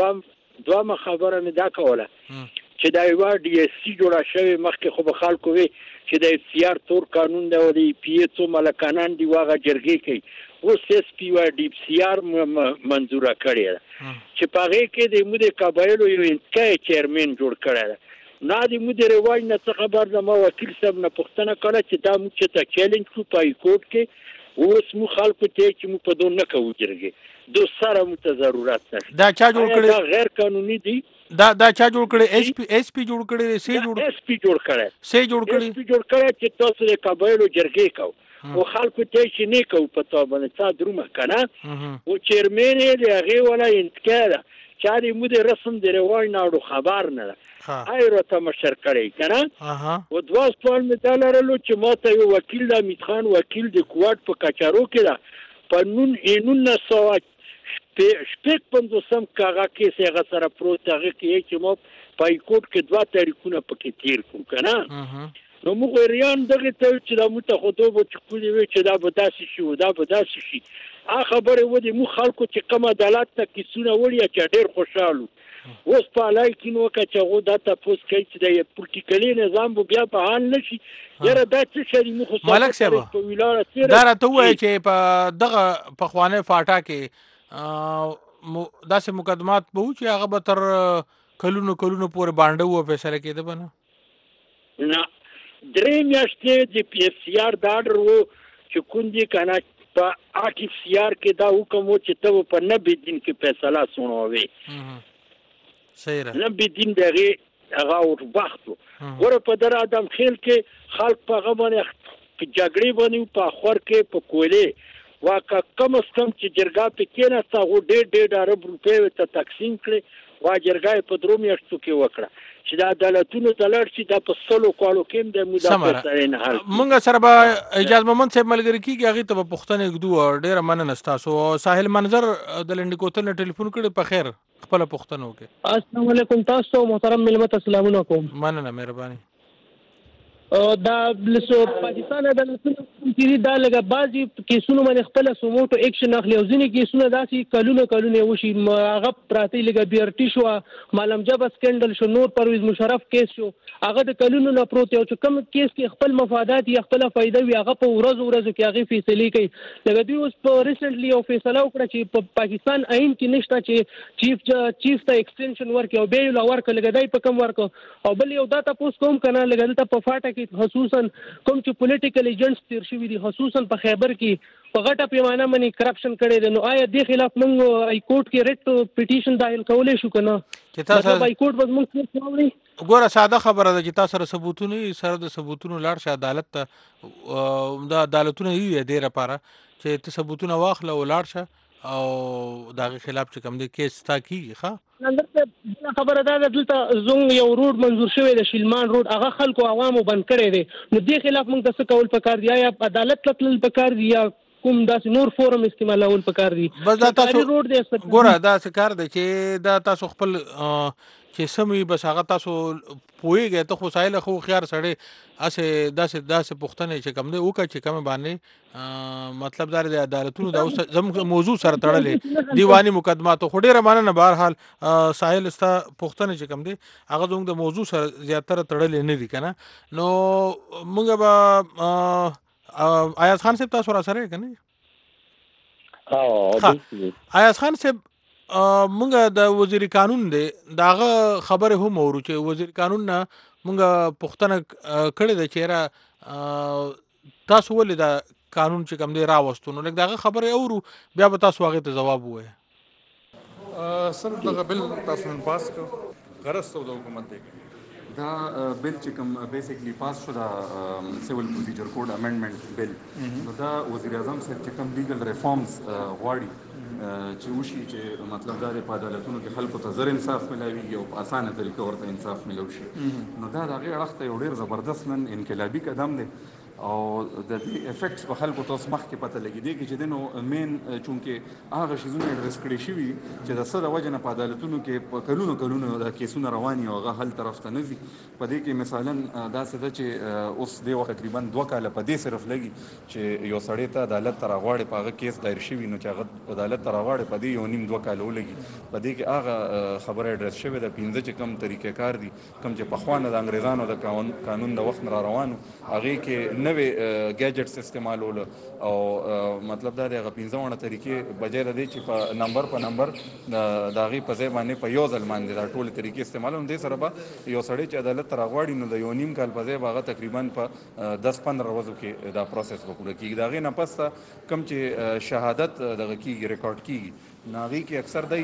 دوه خبره مې دا کوله چې دا یو ډي اس سي جوړه شوی مخکې خو به خلکو وي چې د سی آر تور قانون دی او د پی ایچ او ملکانان دی واغه جرګې کوي اوس اس پی و ډي سی آر منزوره کړی چې پاره کې د مو د قبایلو یو انتقای چیرمن جوړ کړی نه د مدیر وای نه څه خبر زما وکیل صاحب نه پښتنه کړه چې دا مو چې تا چیلنج کو پای کوټ کې اوس مو خلکو ته چې مو په دون نه کوو جرګې دو سره مو ته ضرورت نشته دا چا جوړ کړی دا غیر قانوني دي دا چا جوړ کړی ایس پی جوړ کړی سی جوړ کړی چې تاسو د قبایلو جرګې کوو او خلکو ته چې نه کوو په تو باندې تا درومه کنه او چیرمن دی هغه ولا انتقال چا دې مو د رسم دی روای نه خبر نه ایرو ته مشر کړی کنه او دوه سوال مې دلارلو چې ماته یو وکیل د امید خان وکیل د کوارټ په کچارو کې دا په نون اینونه سو شپږ پنځوسم کاغه کې څنګه سره پروت هغه کې چې مو پای کوټ کې دوه تاریخونه پکې تیر کوم کنه نو موږ ریان دغه ته چې د مت خطو به چې کولې وي چې دا به داسې شي دا به داسې شي هغه خبره و دي مو خلکو چې کوم عدالت ته کیسونه وړي چې ډېر خوشاله اوس په لای کې نو کچغو دا تاسو کوي چې د پولیټیکلی نظام بیا په حال نشي یاره دا څه شری مو خو ملک صاحب دا راته وایي چې په دغه په خوانه فاټا کې داسې مقدمات به چې هغه به تر کلونو پورې باندې و فیصله کېده بنه نه درې میاشتې د پی ایس سی آر دا آرډر وو چې کوندي کنه په آټ سی آر کې دا حکم وو چې ته په 90 دن کې فیصله سنوي صحیح را نبی دین دغه هغه وخت ور په در ادم خیل کې خلق په غوونه جګړې باندې په خور کې په کولې واکه کم از کم چې جرګه په کې نه تاسو ډېر عرب روپے ته تقسیم کړي واجرګای په درو میاشتو کې وکړه چې دا عدالتونو د لړ چې د پسلو کولو کې د مدافع سره نه حل مونږ سره به اجازه مومن صاحب ملګری کیږي هغه ته پښتنه کېدو ډیره مننه تاسو ساحل منظر د لنډکوتل نه ټلیفون کړي په خیر خپل پښتنه وکړي السلام علیکم تاسو محترم ملمت السلام علیکم مننه مهرباني دا پاکستان عدالتونو چې دا لګه بعضي کیسونو باندې خپل سموټو اکشن اخلي او ځینې کیسونه داسې کلونه وشي هغه پراتی لګه بیرټی شو معلم جب سکندل شو نور پرویز مشرف کیس شو هغه د کلونو نه پروت یو چې کوم کیس کې خپل مفادات یا خپل فائدہ وي هغه په ورځو کې هغه فیصله کوي لکه دوی اوس په ریسنټلی یو فیصله وکړه چې په پاکستان عین کې نشته چې چیف ته ایکسټنشن ورکړي او به یو ورکړي لګه دای په کم ورکړي او بل یو دا تاسو کوم کنه لګه دلته په فاټه کې خصوصا کوم چې پولیټیکل ایجنټس تیر شوي دي خصوصا په خیبر کې په غټه پیمانه باندې کرپشن کړي دي نو آیا د خلاف موږ های کورټ کې ریټ پټیشن داخل کولای شو کنه چې تاسو های کورټ به موږ څه ګوره ساده خبره ده چې تاسو سره ثبوتونه سره د ثبوتونو لاړ شه عدالت ته د عدالتونو یې ډیره لپاره چې ته ثبوتونه واخله او لاړ شه او دغه خلاف چې کوم دی کیس تا کیږي ښه نن خبره ده دلته زوم یو روډ منظور شوی د شیلمان روډ هغه خلکو عوامو بند کړی دی نو دې خلاف موږ څه کول پکار دی یا عدالت تطلل پکار دی یا کوم داسې نور فورم استعمالول پکار دی بس دا تاسو ګوره دا څه کار دی چې دا تاسو خپل چې سمي بس هغه تاسو پوېږئ ته خو سایل خو خيار سړی اسه داسې پښتنه چې کوم دی وکړي چې کوم باندې مطلب دا د عدالتونو د زموږ موضوع سره تړلې دیوانی مقدمات خو ډیره ماننه بهر حال سایل استا پښتنه چې کوم دی هغه زموږ د موضوع سره زیاتره تړلې نه دي کنه نو موږ به ایاز خان صاحب تاسو را سره کنه ایاز خان صاحب مونږ د وزیر قانون دی داغه خبره هم اورو چې وزیر قانون نه مونږ پښتنه کړی د چیرې تاسو ولې دا قانون چې کوم دی راوستو نو لکه داغه خبره اورو بیا به تاسو هغه ته جواب وایي سر دغه بل تاسو نن پاس کو غرض د حکومت دی دا بل چې کوم بیسیکلی پاس شو دا سیول پروسیجر کوډ امندمنت بل نو دا وزیر اعظم صاحب چې کوم لیګل ریفارمز غواړي چې وشي چې مطلب دا د عدالتونو کې خلکو ته زر انصاف ملاوي او په اسانه طریقه ورته انصاف ملو شي نو دا د هغې اړخ ته یو ډېر زبردست نن انقلابي قدم دی او د دې افیکټس په خلکو تاسو مخکې پته لګېدی چې دنو مین چونکې هغه شیزونه اډرس کړي شوي چې د څه د وجه نه په عدالتونو کې په کلونو د کیسونه روان او هغه حل طرف ته نه ځي په دې کې مثلا داسې ده چې اوس د وخت تقریبا 2 کاله په دې صرف لګي چې یو سړی ته عدالت ته راغواړي په هغه کیس دایر شوي نو چې هغه عدالت ته راغواړي په دې یو نیم 2 کاله ولګي په دې کې هغه خبره اډرس شوې ده 15 چې کوم طریقې کار دي کوم چې پخوانه د انګریزانو د قانون د وخت را روانو هغه کې نوې ګیجټس استعمالول او مطلب دا د 15 طریقې بجای د چې په نمبر د هغې په ځای باندې په یو ځل باندې دا ټول طریقې استعمالول دې سره به یو سړی چې عدالت ته راغواړي نو د یو نیم کال په ځای به هغه تقریبا په 10-15 ورځو کې دا پروسس به پوره کېږي د هغې نه پس کوم چې شهادت دغه کېږي ریکارډ کېږي نو هغې کې اکثر دی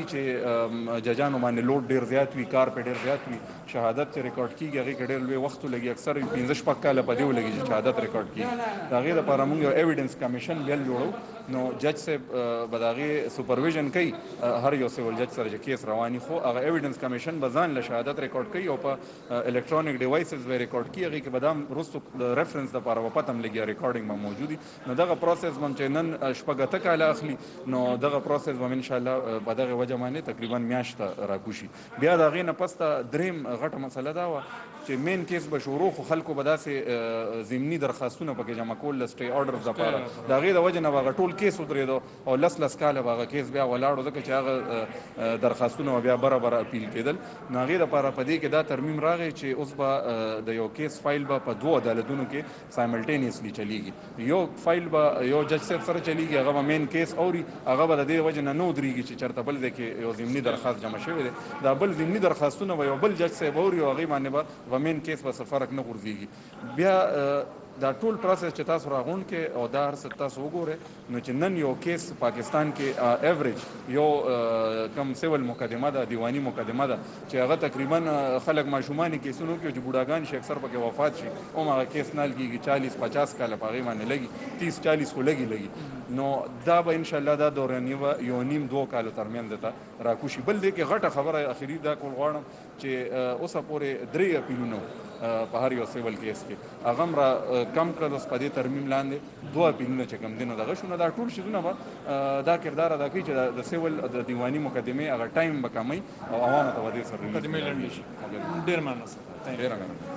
چې ججانو باندې لوډ ډېر زیات وي کار پې ډېر زیات وي شهادت چې ریکارډ کېږي هغې کې ډېر لوی وخت ولګي اکثر 15-16 کاله په دې ولګي چې شهادت ریکارډ کېږي د هغې دپاره موږ یو ایویډنس کمیشن بل جوړو نو جج صاحب به د هغې سوپرویژن کوي هر یو سیول جج سره چې کیس رواني خو هغه ایویډنس کمیشن به ځان له شهادت ریکارډ کوي او په الکترونیک ډیوایسز به ریکارډ کړي هغې کې به دا وروستو د ریفرنس دپاره به پته هم لګي ریکارډینګ به موجود وي نو دغه پروسس به چې نن شپږ اته کاله اخلي نو دغه پروسس به انشاءالله په دغه وجه باندې تقریبا میاشته راکوشي بیا د هغې نه پس ته دریم غټه مسله دا وه چې مین کیس به شروع خو خلکو به داسې ضمني درخواستونه پکې جمع کول د سټې آرډرز دپاره د هغې د وجې نه به هغه ټول کیس ودرېدو او لس کاله به هغه کیس بیا ولاړو ځکه چې هغه درخواستونه بیا بره اپیل کېدل نو هغې دپاره په دې کې دا ترمیم راغی چې اوس به د یو کیس فایل به په 2 عدالتونو کې سایملټینیسلی چلیږي یو فایل به یو جج صاحب سره چلیږي هغه به مین کیس اوري هغه به د دې وجې نه ودرېږي چې چېرته بل ځای کې یو ضمني درخواست جمع شوی دی دا بل ضمني درخواستونه به یو بل جج صاحب اوري او هغې باندې به مین کیس به څه فرق نه غورځېږي بیا دا ټول پروسس چې تاسو راغون کې او دا هر څه تاسو وګورئ نو چې نن یو کیس پاکستان کې ایوریج یو کم سیول مقدمه ده دیوانی مقدمه ده چې هغه تقریبا خلک ماشومان کیسونو کې چې بوډاګان شي اکثر پکې وفات شي او هغه کیس نه لګي 40-50 کال پغې باندې لګي 30-40 خو لګي نو دا به ان شاء الله دا دوراني و یو نیم 2 کال ترمن دته راکوشي بل دې کې غټه خبره اخیری دا کول غواړم چې اوسه پورې 3 اپیلونو په هر یو سیول کیس کې هغه را کم کړل اوس په دې ترمیم لاندې 2 اپیلونه چې کم دینه دغه شونه دا ټول شیزونه به دا کردار ادا کوي چې د سیول د دیوانی مقدمه هغه ټایم به کمی او عوامو ته ودی سره مقدمه لړل شي ډیر مننه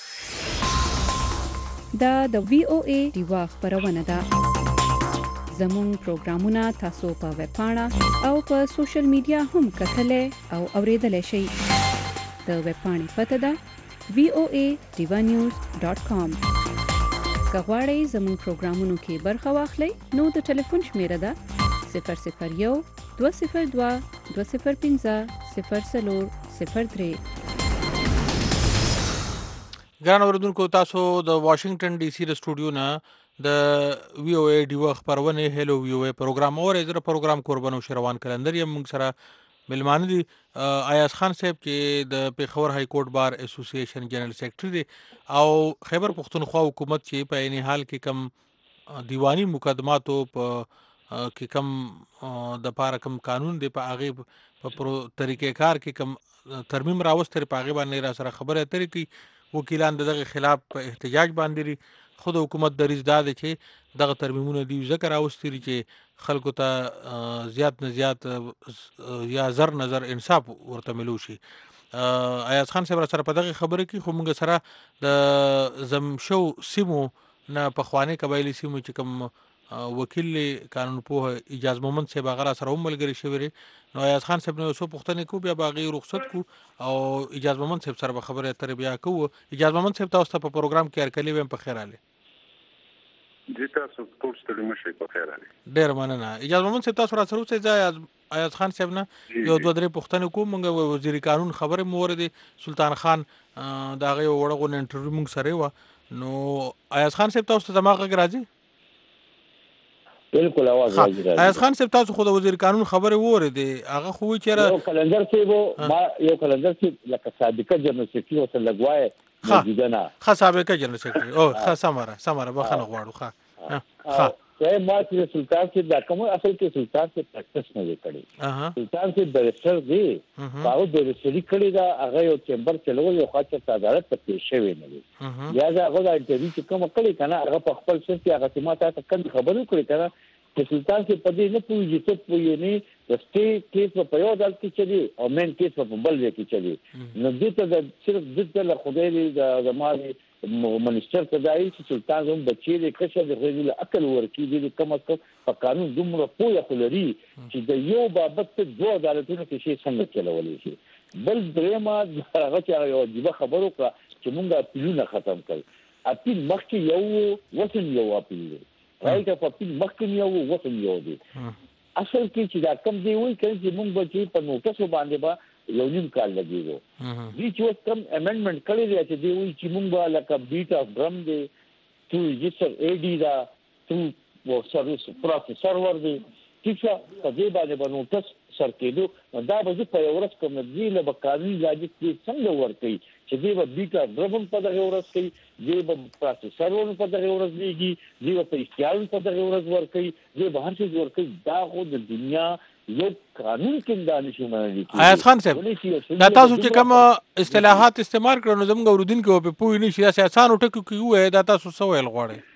دا د وی او ای دیوا خبرونه ده زموږ پروګرامونه تاسو په ویب پاڼه او په سوشل میډیا هم کتلای او اوریدلای شئ د ویب پاڼې پته ده voadevanews.com کغواړئ زموږ پروګرامونو کې برخه واخلئ نو د ټلیفون شمیره ده 001 202 205 0403 ګران اوریدونکو تاسو د واشنگټن ډي سي د سټوډیو نه د وی او ای ډیو خبرونه هلو وی او ای پروګرام اور زره پروګرام قربانو شروان کلندر یم موږ سره ملمانه دي ایاز خان صاحب چې د پیښور های کورټ بار اسوسییشن جنرال سیکریټری دی او خیبر پختونخوا حکومت چې په عین حال کې کم دیوانی مقدماتو په کې کم د پاره کم قانون دی په هغه په طریقې کار کې کم ترمیم راوستر په هغه باندې را سره خبره اترې کی وکیلان دغه خلاف په احتجاج باندې خود حکومت دریز داده چې دغه ترمیمونه دی ذکر اوستري چې خلکو ته زیات نه زیات یا زر نظر انصاف ورته ملو شي ایاز خان صاحب سره په دغه خبره کې خو موږ سره د زمشو سیمو نه په خواني قبایلی سیمو چې کوم وکیل قانون په اجازه مومن صاحب هغه سره ملګری شوی نو ایاز خان صاحب نو سو پښتنه کو بیا باغی رخصت کو او اجازه مومن صاحب سره خبره تر بیا کو اجازه مومن صاحب تاسو په پروګرام کې ارکلی ویم په خیر علي جی تاسو ټول ستړي مشه په خیر علي ډیر مننه اجازه مومن صاحب تاسو را سره اوسئ ایاز خان صاحب نه یو دوه درې پښتنه کو مونږ وزیر قانون خبره مورد سلطان خان داغه وړغو انټرویو مونږ سره و نو ایاز خان صاحب تاسو دماغ راځي بالکل आवाज راځي ایاز خان صاحب تاسو خو د وزیر قانون خبره وره دي هغه خو چیرې یو کلندر سی ما یو کلندر سی لکه سابقه جنرال سیکریټری وسه لګوای موجوده نه سابقه جنرال سیکریټری او سماره بخنه غواړو ها ما چې سلطان سے دا کوم اصل کې سلطان سے پریکټس نه کړی سلطان سے بیرسټر دی هغه بیرسټری کړی دا هغه یو چمبر چلول یو خاطر عدالت ته پیښ شوی نه دی یا دا هغه د انټرویو چې کوم کړی کنه هغه په خپل سر کې هغه سماته ته کوم خبرو کړی کنه چې سلطان سے پدې نه پوهیږي ته پوهیږي نه د سټیټ کیس په یو ځل کې چلی او مین کیس په بل ځای کې چلی نو دې ته د صرف د له خدای د زماري منیسټر ته دایي چې سلطان هم بچی د کښه د غوړي عقل ورکی دي کوم په قانون دومره پوهه خلري چې د یو بابت دوه عدالتونو کې شي څنګه چلولې شي بل درېما هغه چې یو دی خبرو چې مونږه پیلونه ختم کړ اپیل مخکې یو وسن یو اپیل راځي په اپیل مخکې یو وسن یو دی اصل کې چې دا کم دی وایي چې مونږ به په نوټس باندې با یو نیم کال لګیږي دي چې کم امندمنت کړی دی چې دی وایي چې مونږ لکه بیٹ اف ډرم دی تو رجستر ای ډی دا تو و سرویس پروسس سرور دی چې په دې باندې به نوټس سر کېدو دا به په یو ورځ کوم دی له قانوني لاجیک څنګه ورکړي چې دی به بیٹ اف ډرم په دغه ورځ کوي دی به پروسس سرور په دغه ورځ دیږي دی به په اختیار په دغه ورځ ورکړي دی به هر څه ورکړي دا خو د دنیا یو قانون کې دانش منل کی ایاز خان صاحب دا تاسو چې کوم اصطلاحات استعمال کړو نو زموږ اوریدونکو په پوه نه شي اساسا ټکو کې وای دا تاسو سوال غواړي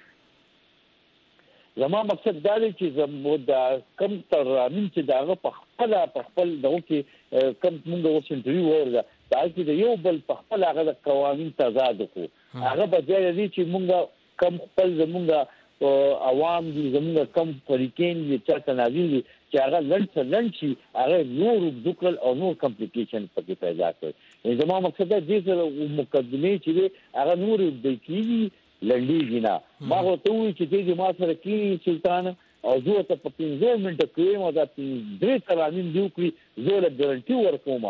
زما مقصد دا دی چې زموږ د کم ترامین چې داغه په خپل دغه کې کم موږ اوس انټرویو ورده دا چې یو بل په خپل هغه قوانین تضاد کو هغه به دی چې موږ کم خپل زموږ عوام دي زموږ کم فریقین دي چې تنازل دي چې هغه لنډ شي هغه نور ذکر او نور کمپلیکیشن پکې پیدا کوي زما مقصد دا دی چې مقدمه چې هغه نور د کیږي لنډیږي نه ما ته وی چې دې ما سره کې سلطان او زه ته په 15 منټه کې ما دا 3 ترامین دی کوي زه له ګارانټي ورکوم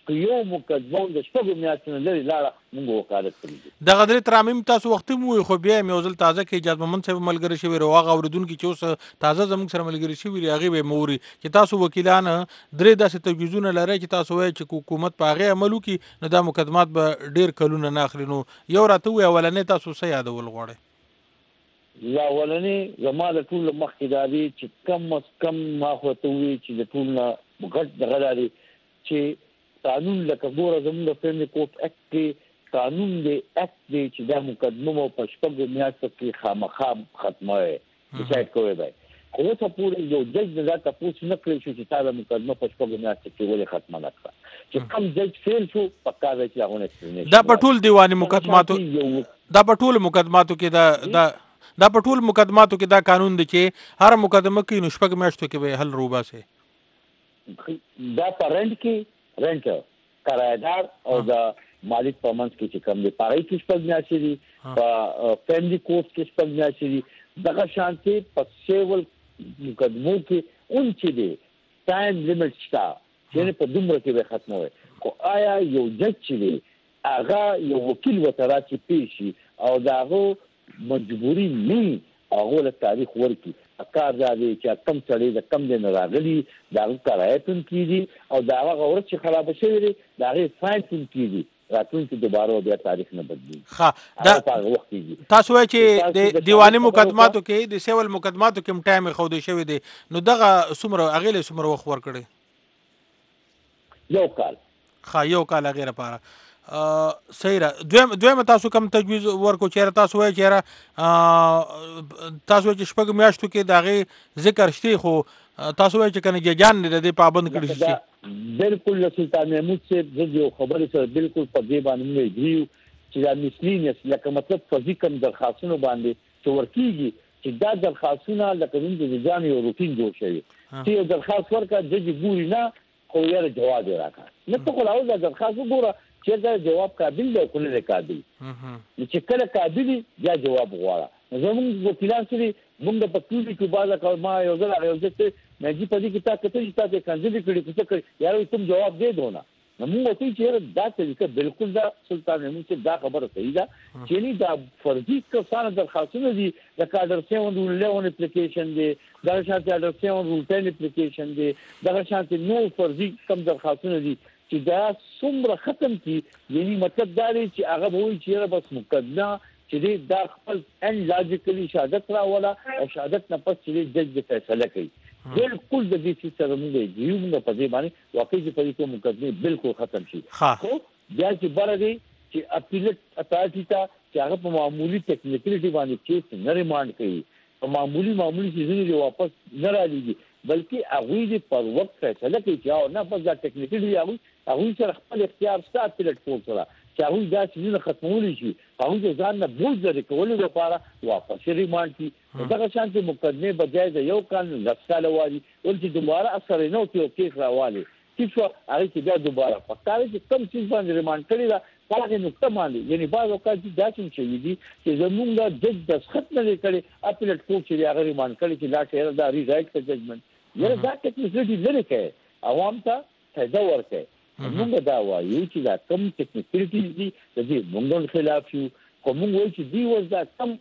یو مقدمه د شپږو میاشتو نه لرې لاړه موږ وکالت کړی دغه درې ترامیم تاسو وختي مو خو بیا مې یو ځل تازه کې اجازه محمد صاحب ملګری شوي رو هغه اوریدونکي چې اوس تازه زموږ سره ملګری شوي دي هغې به موري چې تاسو وکیلان درې داسې تجویزونه لرئ چې تاسو وایئ چې حکومت په هغې عمل وکړي نو دا مقدمات به ډېر کلونه نه اخلي نو یو راته ووایي اولنی تاسو څه یادول غواړئ یا اولنی زما د ټولو مخکې دا دی چې کم از کم ما خو ته ووایي چې د ټول نه غټ دغه دا دی چې قانون لکه ګوره زموږ د فیملی کورټ اکټ کې قانون دی اکټ دی چې دا مقدمه مو په شپږو میاشتو کې خامخا ختموي ډیسایډ کوی دی خو اوسه پورې یو جج نه دا تپوس نه کړی شو چې تا دا مقدمه په شپږو میاشتو کې ولې ختمه نه کړه چې کوم جج فیل شو پکا دی چې هغه نه دا په ټول دیواني مقدماتو دا په ټول مقدماتو کې دا په ټول مقدماتو کې دا قانون دی چې هر مقدمه کې نو شپږ میاشتو کې به حل روباسي دا په رنټ کې رنټ کرایدار او د مالک په منځ کې چې کوم دی پاره کې شپږ میاشتې دي په فیملی کورټ کې شپږ میاشتې دي دغه شانتي په سیول مقدمو کې اون چې دی ټایم لیمټ شته چې په دومره کې به ختموي خو آیا یو جج چې دی هغه یو وکیل وته راځي پیشي او داغه مجبوری نه هغه له تاریخ ورکی کار دی چې کم سړی د کم دین راغلی دا کرایتون کیږي او دا هغه ورته چې خراب شوی دی دا غي فاینټون کیږي راتلونکي دوباره بیا تاریخ نه بدلی ښه دا تاسو وایئ چې د دیواني مقدماتو کې د سیول مقدماتو کې ټایم خو شوی دی نو دغه څومره هغې له څومره وخت ورکړی یو کال ښه یو کال هغې لپاره صحیح ده دویمه تاسو کوم تجویز ورکو چېرې تاسو وایئ چېرې تاسو وایئ چې شپږو میاشتو کې د هغې ذکر شته خو تاسو وایئ چې که نه ججان د دې پابند کړي شي بالکل له سلطان محمود صاحب زه د یو خبرې سره بالکل په دې باندې موږ اګري یو چې دا مسلینس لکه مطلب فرضي کوم درخواستونه باندې چې ورکېږي چې دا درخواستونه لکه زموږ د ججانو یو روټین جوړ شوی چې یو درخواست ورکړه جج ګوري نه خو یاره جواب یې راکړه نه ته خو راوځه دا درخواست وګوره چې دا جواب قابل دی او کله قابل چې کله قابل یا جواب غواړه زموږ وکیلان سره موږ په پټولي کې بعضه ما یو ځل هغه یو ځل مې په دې کې تا کته چې تاسو کنځلې کړې څه کړ یاره کوم جواب دی دونه نو موږ ته چې دا طریقه بالکل دا سلطان محمود چې دا خبره صحیح ده چې نه دا فرضي کسانه درخواستونه دي د کاډر 711 اپلیکیشن دی دا شانتي کاډر 710 اپلیکیشن دی دا شانتي نو فرضي کم درخواستونه دي چې دا څومره ختم کی یعنی مطلب دا دی چې هغه وایي چې بس مقدمه چې دا خپل ان لاجیکلی شهادت راولا او شهادت نه پس چې جج فیصله کوي بالکل د دې سره موږ یو موږ په دې باندې واقعي چې په دې مقدمه بالکل ختم شي خو بیا چې بار دی چې اپیلټ اتارټی ته چې هغه په معمولی ټیکنیکلیټي باندې کیس نه ریماند کوي په معمولی چیزونه واپس نه راځي بلکې هغه دې پر وخت فیصله کوي چې نه بس دا ټیکنیکلی هغه سره خپل اختیار ستاسو اپیلټ کول سره چې هغه دا چې ختمول شي هغه ځان نه بوج لري کولو لپاره واپس ریماند کی دغه شانتي مقدمه بجای د یو کال لساله وادي ولې دوباره اثر نه وکړي او کیس راوالي چې شو هغه چې بیا دوباره پکاره چې کم څه باندې ریماند کړی دا هغه نقطه باندې یعنی بعض اوقات دا چې دي چې زمونږ د جج خط نه کړي اپیلټ کوم چې هغه ریماند کړي چې لا ټیر دا ری رائټ ته ججمنټ یره دا ټیکنیکلیټي لري کوي عوام ته فائدہ ورکړي موږ دا وایو چې دا کم ټیکنیکلیټي دي د دې موږ خلاف شو کوم وایي چې دی وز دا کم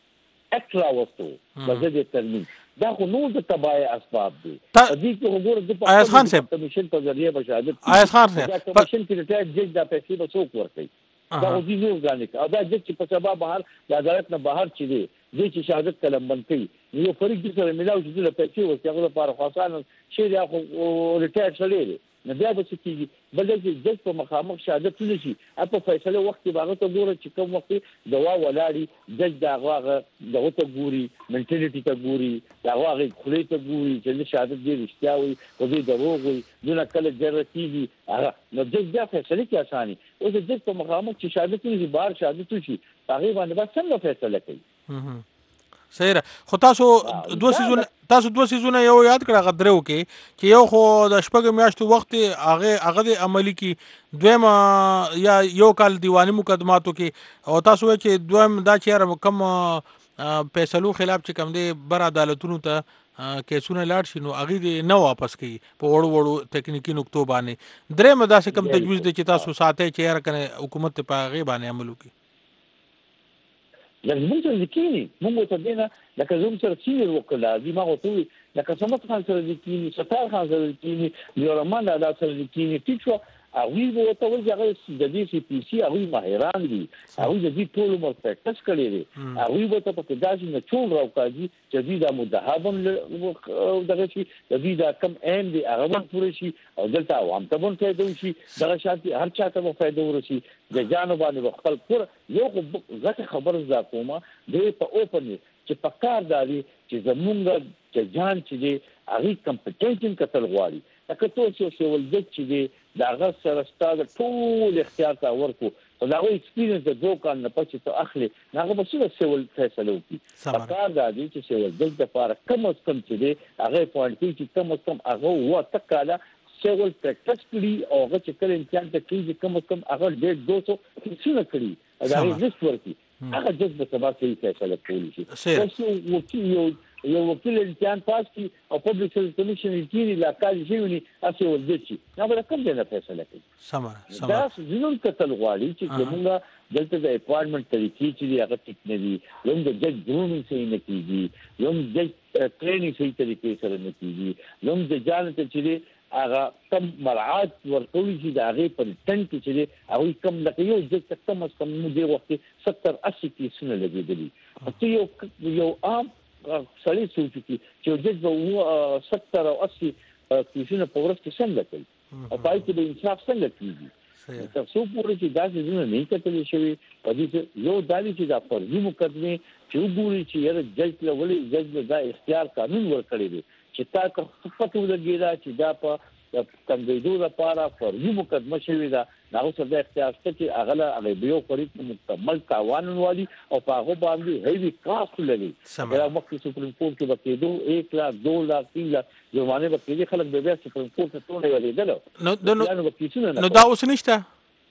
اکسترا وستو بغیر ترمیم دا خو نو د تبای اسباب دي دې کې وګوره د ایاز خان صاحب کمیشن په ذریعہ بشهادت ایاز خان صاحب کمیشن کې ریټایرډ جج دا پیسې به څوک ورکړي دا خو دې نه ځانګړي او دا جج چې په سبا بهر د عدالت نه بهر چي دي چې شهادت کلم بند کوي یو فریق د سره ملاوي چې د پیسې ورکړي هغه لپاره خاصانه شي دا خو ریټایرډ شلې نه بیا به څه کیږي بل چې جج په مخامخ شهادت نشي په فیصله وخت کې باغ ته ګوره چې کوم وخت دوا ولاړی جج دا هغه دغه ته ګوري منټالیټي ته ګوري دا هغه خولي ته ګوري چې شهادت دې رښتیا وي او دې دروغ وي دونه کله جرتيږي هغه نو جج دا فیصله کې اساني او جج په مخامخ چې شهادت نشي بهر شهادت شي هغه باندې بس څنګه فیصله کوي صحیح ده خو تاسو دوه سيزونه یو یاد کړه غدرو کې چې یو خو د شپږ میاشتو وخت هغه د عملی کې دویم یا یو کال دیوانی مقدماتو کې او تاسو وایي چې دویم دا چې کم فیصلو خلاف چې کوم دی بر عدالتونو ته کیسونه لاړ شي نو هغه دې نه واپس کوي په وړو تکنیکی نقطو باندې درې مداسه کم تجویز دي چې تاسو ساتي چې هر کنه حکومت په هغه باندې عمل وکړي لازم ته ذکرني موږ ته دینه لکه زوم سره سیر وکړه دي ما غوښتي لکه سمت خان سره ذکرني ستار خان سره ذکرني یورمان دا سره ذکرني ټیټو هغه وو ته ولې هغه د دې سی پی سی هغه ماهران دي هغه د دې ټول مر پریکټس کړی دي هغه وو ته په داسې نه ټول راوکاږي چې دې د مدهبن دغه شي د دې د کم ایم دي هغه پوره شي او دلته عوام ته هم فائدہ وشي دغه شانتي هر چا ته فائدہ ورشي د جانو باندې خپل پر یو ځکه خبر ز کومه دې په اوپن چې پکار داري چې زمونږ چې جان چې دې هغه کمپټنشن کتل غواړي لکه څه چې ولدت چې دې داغه سره ستاسو ټول اختیار تا ورکو او دا وی ایکسپیرینس د دوه کال نه پچې ته اخلي هغه به څه سیول فیصله وکړي پکار دا دي چې سیول د لپاره کم از کم چې دی هغه پوینټ چې کم از کم هغه و تکاله سیول پریکټس کړي او هغه چې کله امتحان ته کېږي کم از کم هغه 150 څه کړي دا یې لیست ورکړي هغه د سبا کې فیصله کوي چې یو وکیل امتحان پاس کی او پبلک سرویس کمیشن یې لا کال شي اسی ولدتي نو به کوم ځای نه فیصله کوي سمه دا ځینون کتل غواړي چې موږ دلته د اپارټمنټ طریقې چې هغه ټیک نه دي یو د جج ګرومینګ صحیح نه کیږي یو د جج ټرینینګ صحیح طریقې سره نه کیږي یو د جان ته چې هغه کم مراعات ورکوي چې د هغه پر تن کې چې هغه کم لکه یو جج کم از کم موږ وخت 70-80 کیسونه لګیدلي یو عام سړی سوچي چې جج به 70 او 80 کیسونه په ورځ کې څنګه کوي او پای کې د انصاف څنګه کیږي تاسو پورې چې دا څه نه کتل شوی په دې یو دالي چې دا فرضي مقدمه چې وګوري چې یره جج لولې جج دا اختیار قانون ورکړي دي چې تا کو پته ولګیدا چې دا په کنګیدو لپاره فرضي مقدمه شوی دا هغه څه د اختیار څخه چې هغه به خوري مکمل قانون والی او په هغه باندې هیوی کاست لري دا مخکې سپریم کورټ کې بکیدو 1 لاکھ 2 لاکھ 3 لاکھ زمانه بکیدي خلک به بیا سپریم کورټ ته ټول ولیدل نو دا اوس نشته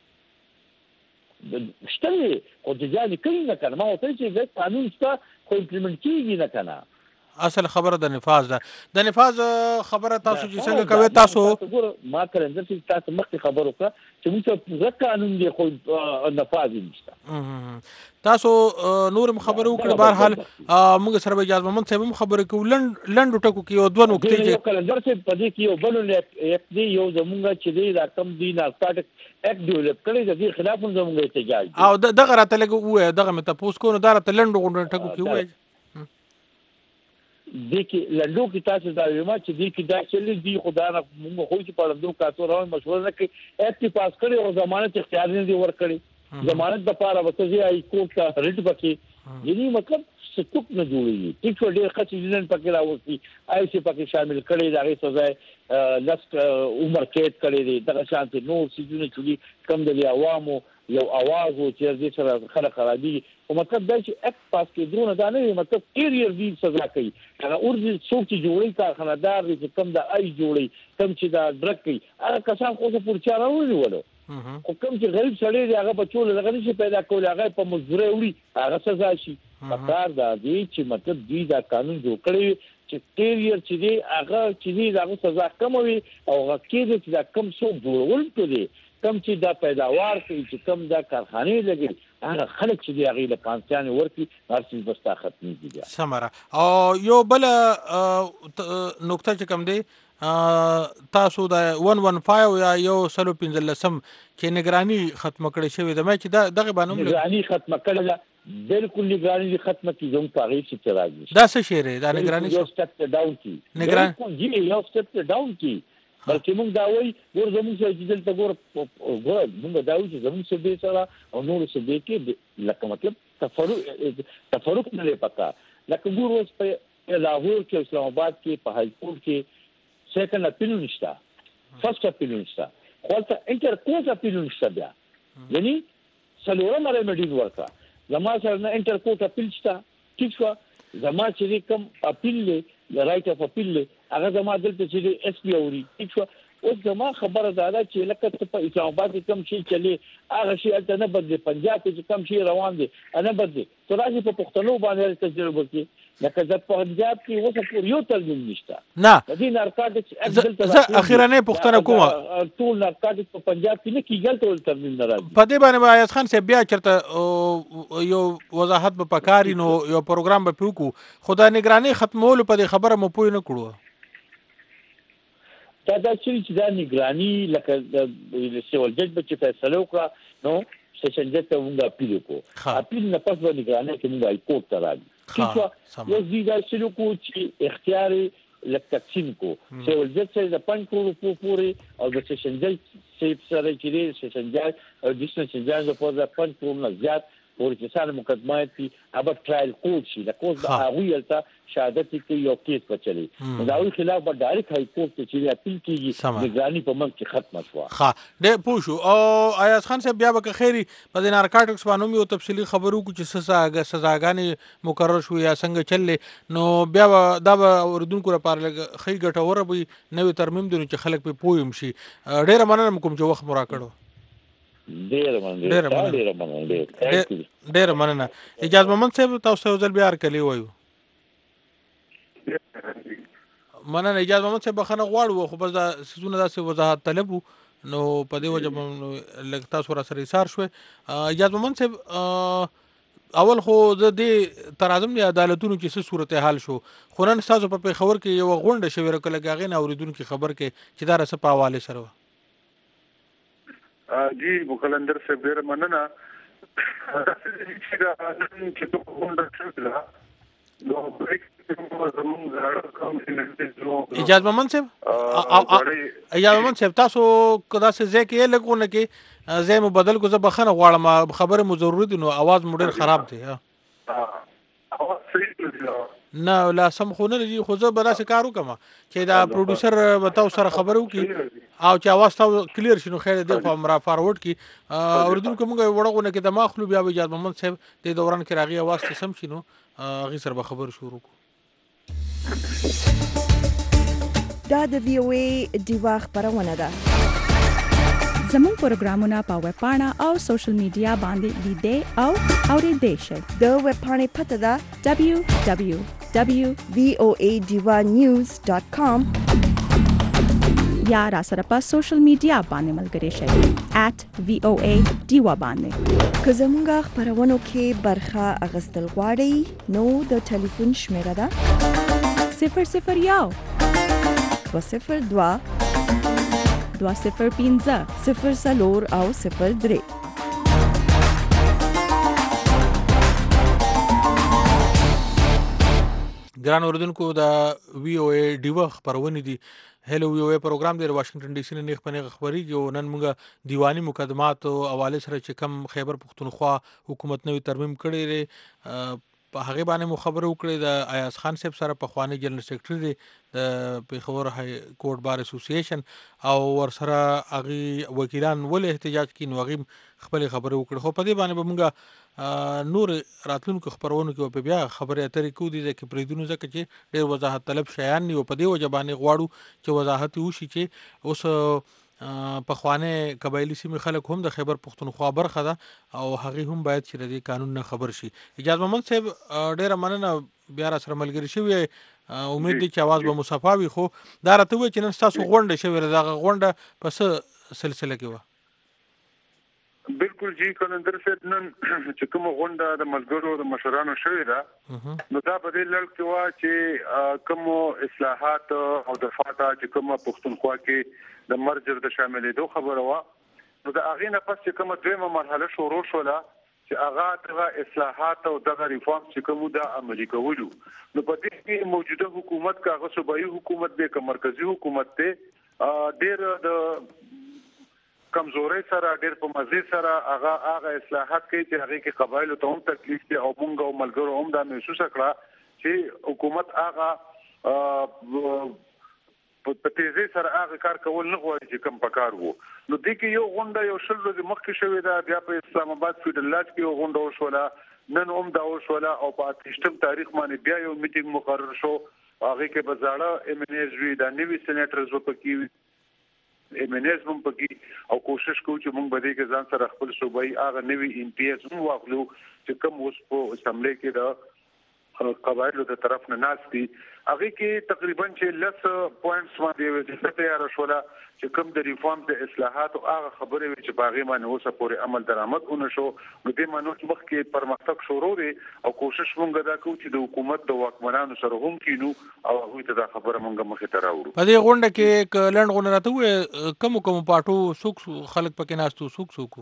شته او د ځانې کړي نه کنه ما ته چې د قانون څخه خو امپلیمنٹ کیږي نه کنه اصل خبره د نفاذ ده د نفاذ خبره تاسو چې څنګه کوي تاسو ما کړم چې تاسو مخکې خبرو کړه چې موږ ځکه قانون دی خو نفاذ نشته تاسو نور خبرو کړه بهر حال موږ سره اجازه مند صاحب خبرې کو لند ټکو کې او دوه نقطې چې کلندر څخه پدې کې یو بل اف دی یو زمونږ چې دی رقم دی نارکاټک اکټ ډیولپ کړی د دې خلاف زمونږ احتجاج او دغه راته لګو وای دغه مته پوس کو نو دا راته لند ټکو کې وای د کې لندو کې تاسو دا ویما چې د کې دا چې دی خدای نه موږ خو چې په لندو کاتو راو مشوره نه کوي اکټ پاس کړي او ضمانت اختیار نه دی ور کړی ضمانت د پاره وته ای کوټ کا ریټ پکې یعنی مطلب ستوک نه جوړي ټیک شو ډېر خچ جنن پکې راوځي آی سی پکې شامل کړي دا غي سزا لست عمر کېد کړي دي دا شانتي نو سيزونه چې کم د عوامو یو आवाज او چې دې سره خلک راځي او مطلب دا چې اکټ پاس کې درونه دا نه مطلب کیریئر دی سزا کوي هغه ورځي څوک چې جوړي کارخانه‌دار دي چې کم دا آی جوړي کم چې دا ډرګ کوي هغه کسان خو په پورچا راوړي ولو او کم چې غریب سړی دی هغه بچول هغه نشي پیدا کول هغه په مزدوري وړي هغه سزا شي پکار دا دی چې مطلب دی دا قانون جوړ کړی چې کیریئر چې دی هغه چې دی هغه سزا کم وي او هغه کې چې دا کم څو جوړول کړي کم چې دا پیداوار کوي چې کم دا کارخانه لګي هغه خلک چې دی هغه له پانسیان ورکی هرڅه بستا ختمي دي سمره او یو بل نقطه چې کم دی تاسو د 115 یا یو سلو 15 چې نگرانی ختم کړي شوی د مې چې دغه باندې نگرانی ختم کړل بالکل نگرانی ختم کی زم پاره چې راځي دا څه شی دی دا نگرانی یو سټپ ډاون کی نگرانی یو سټپ ډاون کی بلکې موږ دا وایي ګور زموږ چې دلته ګور موږ دا وایي چې زموږ څه دې سره او نور څه دې کې لکه مطلب تفرق نه پتا لکه ګور اوس په لاهور کې اسلام آباد کې په هاي کورټ کې سیکنډ اپیل نشته فرست اپیل نشته خپل انټر کورټ اپیل نشته بیا یعنی څلورم ریمیډیز ورکا زما سره نه انټر کورټ اپیل شته ٹھیک شو زما چې کوم اپیل له رائټ اف اپیل له هغه زما دلته چې اس پی اوري ٹھیک شو اوس زما خبره ده چې لکه په اسلام آباد کې کم شي چلی هغه شي الته نه بدلی پنجاب کې کم شي روان دي انا بدلی ترازی په پښتنو باندې تجربه وکړي لکه د پنجاب کې اوس پور یو تلمیم نشته نه د نارکاټکس زه اخیرا نه پښتنه کومه ټول نارکاټکس په پنجاب کې نه کیږي ټول تلمیم نه راځي په دې باندې ایاز خان صاحب بیا چرته یو وضاحت به پکاري نو یو پروګرام به پیوکو خدای نگرانی ختمولو په دې خبره مو پوی نه کړو دا چې دا نگرانی لکه د سیول جج به چې فیصله وکړه نو سیشن جج ته موږ اپیل وکړو اپیل نه پس به نگرانی کې موږ هاي کورټ ته راځو یو ځای چې کو چې اختیار لکه تقسیم کو سیول جج سره د 5 کروڑ پورې او د سیشن جج سره چې سیشن جج او د سیشن جج په 5 کروڑ نه زیات ورته سره مقدمات کی اب ټرایل کوډ شي د کوډ د هغوی الته شهادت کې یو کیس پچلی دا وی خلاف به ډایرکټ های کورټ ته چې اپیل کیږي نگرانی په منځ کې ختمه شو ها د پوښو او ایاز خان صاحب بیا به خیری په د نارکاټکس باندې یو تفصیلی خبرو کو چې سزاګانې مقرر شو یا څنګه چلې نو بیا دا اوردونکو لپاره خې ګټوره وي نوې ترمیم دي چې خلک په پویم شي ډېر مننه کوم چې وخت مورا کړو ډېر مننه اجازه محمد صاحب تاسو ځل بیا کلی وایو مننه اجازه محمد صاحب خنه غواړو خو بس دا سونه داسې وضاحت طلب نو په دې وجه لږ تاسو را سره ایثار شو اجازه محمد صاحب اول خو د دې ترازم د عدالتونو کې څه صورتحال شو خو نن تاسو په خبر کې یو غونډه شوې راکله غاغې نه اوریدونکو خبر کې چې دا رسې په حواله سره جی مقلندر سے ډیر مننه چې دا چې په کومه څه نو بریک اجازه محمد صاحب اجازه محمد صاحب تاسو کدا څه ځکه لګونه کې زه مو بدل کو زه بخنه غواړم خبره مو ضروري دي نو आवाज مو ډیر خراب دی اواز صحیح نه لا سم خو نه دي خو زه به داسې کار وکم چې دا پروډوسر به تاسو سره خبرو کی او چې اواز تاسو کلیر شنو خیر دی خو امر فارورډ کی اوردونکو موږ وړغونه کې د ماخلو بیا اجازه محمد صاحب د دوران کې راغي اواز سم شنو غي سره به خبر شروع کو دا د وی او ای دیوا خبرونه ده زموږ پروګرامونه په ویب پاڼه او سوشل میډیا باندې لیدئ او اورئ شئ د ویب پاڼې پته ده www.voadivanews.com یا را سره په سوشل میډیا باندې ملګري شئ @voa diva باندې که زموږ خبرونو کې برخه اغستل غواړئ نو د ټلیفون شمیره ده 001 202 205 04 او 03 ګران اوردونکو د وی او ای ډیو خبرونه دي هلو وی او ای پروګرام د واشنگټن ډي سي نه خبرونه خبريږي او نن موږ دیوانی مقدمات او حواله سره چې کم خیبر پختونخوا حکومت نوې ترمیم کړی لري په هغه باندې مو خبرو کړې د ایاز خان صاحب سره په خواني جنرال سیکریټري د پیښور های کورټ بار اسوسییشن او ور سره اغي وکیلان ول احتجاج کین وغیم خپل خبرو کړې خو په دې باندې موږ نور راتلونکو خبرونو کې په بیا خبره اترې کو دي چې پریدونو ځکه چې ډېر وضاحت طلب شیان نه په دې وجه باندې غواړو چې وضاحت وشي چې اوس په خوانه قبایلی سیمه خلک هم د خیبر پختونخوا برخه ده او هغه هم باید چې د قانون نه خبر شي اجازه محمد صاحب ډېر مننه بیا را سره ملګری شوی امید دي چې आवाज به مصافاوي خو دا راته و چې نن تاسو غونډه شوی دا غونډه پس سلسله کې و بالکل جی کلندر صاحب نن چې کوم غونډه د ملګرو د مشرانو شوې ده نو دا په دې لړ کې وا چې کوم اصلاحات او د فاټا چې کوم پښتونخوا کې د مرجر د شاملېدو خبره وا نو دا اغه نه پس چې کوم دویمه مرحله شروع شوله چې هغه د اصلاحات او د ریفارم چې کوم د عملي کولو نو په دې کې موجوده حکومت کاغه صوبایي حکومت د مرکزی حکومت ته ډېر د کمزوري سره ډېر په مزه سره هغه اصلاحات کوي چې هغه کې قبایل ته هم تکلیف دي او موږ او ملګرو هم دا محسوس کړه چې حکومت هغه په تیزی سره هغه کار کول نه غواړي چې کم پکار وو نو دې کې یو غونډه یو شل ورځې مخکې شوې ده بیا په اسلام آباد فیډرل لاج کې یو غونډه وشوله نن هم دا وشوله او په 8 تاریخ باندې بیا یو میټینګ مقرر شو هغه کې بزاړه ایم ان ایز وی دا نوی سېنیټرز وپکې ایمنیزم پکې او کوشش کوو چې موږ به دې کې ځان سره خپل صوبایي هغه نوي امپیز هم واخلو چې کوم اوس په اسمبلی کې د قبایلو د طرف نه ناشتي هغه کې تقریبا چې لس پوینټس باندې د تیار شولا چې کوم د ریفارم د اصلاحات او هغه خبرې چې باغې باندې اوسه پورې عمل درآمد ونه شو نو دې مانو چې مخکې پرمختګ شروع دی او کوشش مونږ دا کوو چې د حکومت د واکمنانو سره هم کینو او هغه ته دا خبره مونږ مخې ته راوړو. په دې غونډه کې کلند غونډه راته کوم پاټو سوق خلک پکې ناستو سوق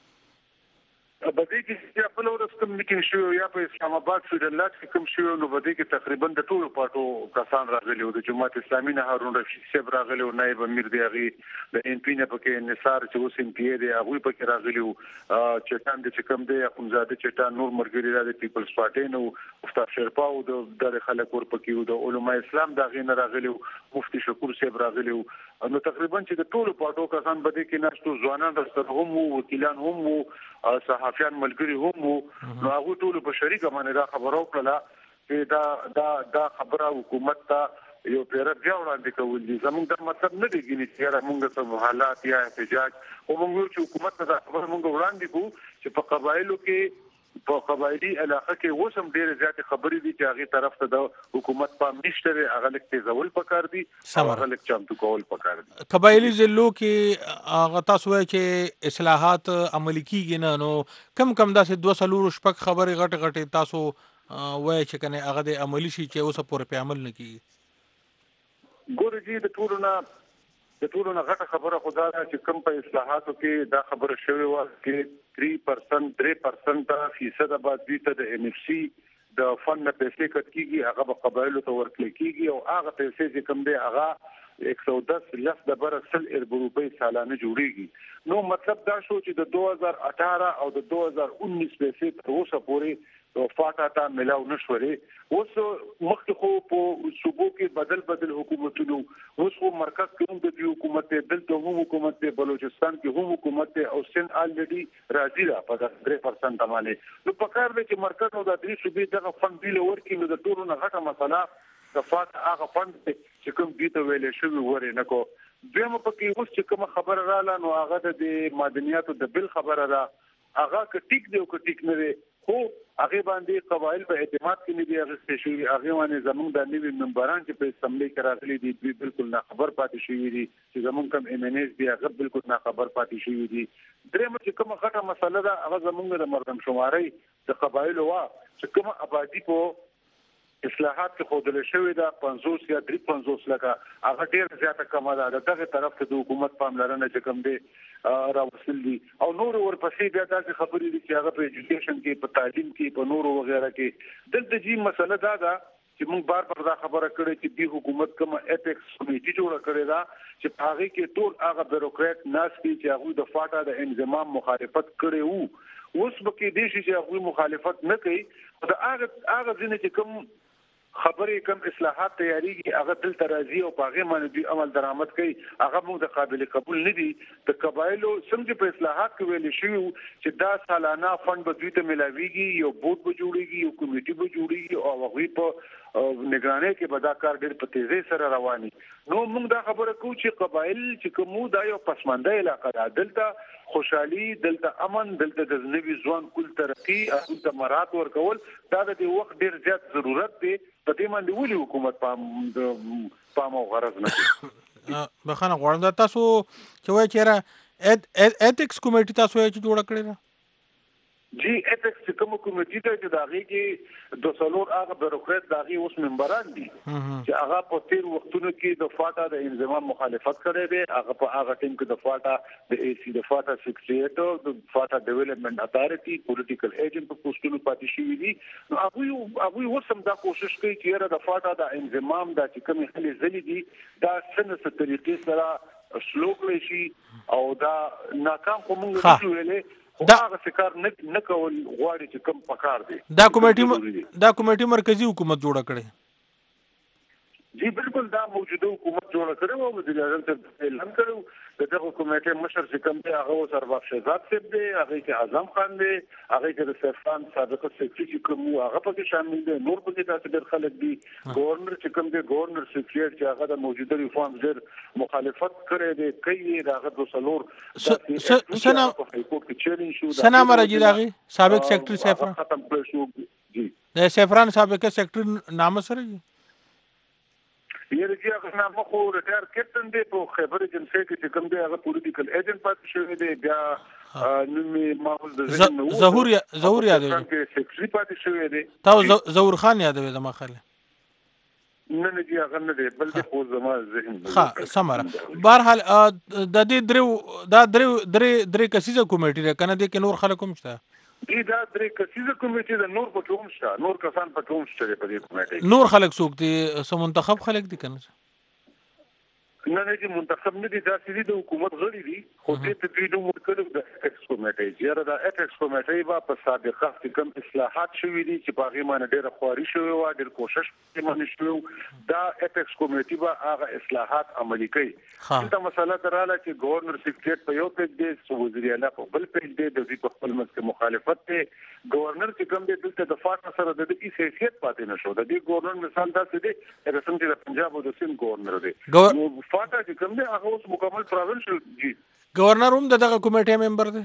بده کې خپل ورستم میټینګ شو یا په اسلام آباد فدرال کې کوم شو نو بده کې تقریبا د ټولو پاټو کسان راغلي او د جماعت اسلامي نه هارون رشید صاحب راغلي او نائب امیر دی هغه د ان پی نه پکې نثار چې اوس ان پی دی هغه پکې راغلي او چټان د چکم دی اخونزاده چټان نور مرګري را د پیپلز پارټي نو مفتاح شرپاو د خلک ور پکې او د علماء اسلام دا غین راغلي مفتی شکور صاحب راغلي نو تقریبا چې د ټولو پاټو کسان بده کې نشته ځوانان سره هم وکیلان هم صحافیان ملګری هم نو هغه ټول په شریکه باندې دا خبرو کړله چې دا خبره حکومت ته یو پیر بیا وړاندې کول دي زموږ د مطلب نه دی چې موږ ته حالات یا احتجاج او موږ چې حکومت ته دا خبره موږ وړاندې کوو چې په قبایلو کې په قبایلی علاقه کې وسم ډېر زیات خبرې دي چې هغه طرف ته د حکومت په مشتره هغه لیک تیزول پکار دي هغه لیک چمتو کول پکار دي. قبایلی ضلعو کې هغه تاسو وایي چې اصلاحات عملي کیږي نه نو کم داسې 2 شپږ خبرې غټ تاسو وایي چې کنه هغه د عملي شي چې اوس پورې په عمل نه کیږي. ګورجی د ټولو نه غټه خبره خدا ده چې کم په اصلاحاتو کې دا خبره شوې و چې 3% فیصد بعد ته د ان اف سی د فند نه پیسې کټ کیږي هغه په قبایلو ته ورکړل کیږي او هغه پیسې چې کم دی هغه 110 لس د بر 100 روپۍ سالانه جوړیږي نو مطلب دا شو چې د 2018 او د 2019 پیسې تر اوسه پورې فاټا ته ملاو نشوري اوس مخکې خو په صوبو کې بدل حکومتونو اوس خو مرکز کې هم د حکومت دلته هم حکومت دی بلوچستان کې هم حکومت دی او سن الریډي راځي را په 3% باندې نو په کار دی چې مرکز او د درې صوبې دغه فند بیل ورکړي نو د ټولو نه غټه مسله د فاټا هغه فند چې کوم دي ته ویلې شوی وره نه کو دغه پکې اوس چې کوم خبر رااله نو هغه د معدنیاتو د بل خبره را هغه ک ټیک دی او ک ټیک نه دی خو هغه باندې قبایل په اعتماد کې نه دی هغه شوی هغه باندې زمونږ د نوی ممبران چې په اسمبلی کې راغلي دي دوی بالکل نه خبر پاتې شوی دي چې زمونږ کوم ام ان ایس دی هغه بالکل نه خبر پاتې شوی دي درېمه چې کومه غټه مسله ده هغه زمونږ د مردم شماري د قبایل وا چې کومه آبادی په اصلاحات کې خودل شوی دا 50 یا 350 لکه هغه ډیر زیاته کمه ده دغه طرف ته د حکومت پاملرنه چې کوم دی راوصل دي او نور ورپسې بیا داسې خبرې دي چې هغه په ایجوکیشن کې په تعلیم کې په نور وغیرہ کې دلته جی مسله دا ده چې موږ بار دا خبره کړې چې د حکومت کوم اپیکس کمیټي جوړه کړې ده چې هغه کې ټول هغه بیروکرات ناس چې هغه د فاټا د انضمام مخالفت کړي وو اوس به کې دي چې هغه مخالفت نه کوي او دا هغه ځینې چې کوم خبرې کوم اصلاحات تیاریږي هغه دل ترازی او پاغه باندې عمل درآمد کوي هغه موږ د قابل قبول نه دي د قبایلو څنګه په اصلاحات کې ویل شي چې دا سالانه فند به دوی ته ملاويږي یو بورډ به جوړيږي یو کمیټي به جوړيږي او هغه په نگرانۍ کې به دا کار ډېر په تیزی سره رواني نو موږ دا خبره کوو چې قبایل چې کومو دا یو پسمانده علاقه ده دلته خوشحالي دلته امن دلته د نوي ځوان کول ترقی او د مراد ورکول دا د وخت ډیر زیات ضرورت دی په دې باندې ولي حکومت پام او غرض نه بخانه غواړم دا تاسو چې وایي چې ایتکس کمیټه تاسو یې جوړ کړی ده جی ایتکس کوم کمیټه ته چې داغي کې د سلور هغه بیروکرات داغي اوس ممبران دي چې هغه په تیر وختونو کې د فاټا د انضمام مخالفت کړي دي هغه په هغه ټیم کې د فاټا د ای سی د فاټا سیکریټر د فاټا ډیولپمنٹ اتارټي پولیټیکل ایجنټ په پوسټونو پاتې شوی دي نو هغه وسم دا کوشش کوي چې د فاټا د انضمام د چې کومې خلې زلي دي دا څنګه طریقې سره سلوک شي او دا ناکام کومه ویلې دا فکر نه کول غواړي چې کوم پکار دي دا کمیټه مرکزی حکومت جوړ کړي جی بالکل دا موجوده حکومت جوړ کړو او وزیر اعظم ته اعلان کړو دغه کمیټې مشر چې کوم دی هغه سرباف شهزاد صاحب دی هغه کې اعظم خان دی هغه کې د سفران سابق سیکریټری کوم هغه پکې شامل دي نور پکې تاسو ډېر خلک دي گورنر چې کوم دی گورنر سیکریټری چې هغه د موجوده ریفارم ډېر مخالفت کړی دی کوي هغه د سلور سنا مرجی داغي سابق سیکریټری سفران ختم کړ شو جی د سفران سابق سیکریټری نام سره یره چې هغه نامه خو ریټایر کیپټن دی په خیبر ایجنسی کې چې کوم دی هغه پولیټیکل ایجنټ پاتې شوی دی بیا نومي ماحول د ظهور یادوي کې سیکریټری پاتې شوی دی تاسو ظهور خان یادوي زما خاله نه دی هغه نه دی بلکې خو زما ذهن ها سمره بهرحال د دې درې کسیزه کمیټه ده کنه د کې نور خلک هم شته دا درې کسیزه کمیټه ده نور په کوم شته نور کسان په کوم شته په دې کمیټه نور خلک څوک دي سم منتخب خلک دي کنه نه چې منتخب نه دي دا سړي د حکومت غړي دي خو دې ته دوی نوم ورکړل د اټیکس کمیټې چې دا اټیکس کمیټې با په سابقه کې کوم اصلاحات شوې دي چې په هغه باندې ډېر خواري شوې و ډېر کوشش باندې شوې دا اټیکس کمیټې با هغه اصلاحات عملي کوي دا مسله دراله چې گورنر سیکریټری په یو پیج دی وزیر اعلی په بل پیج دی د دې په خپل مسله مخالفت دی گورنر چې کوم دی دلته د فاټ سره د دې حیثیت پاتې نشو د دې گورنر مثال دا څه دی رسم چې د پنجاب او د سند گورنر دی فاټا چې کوم دی هغه اوس مکمل پروینشل جی گورنر هم دغه کمیټې ممبر دی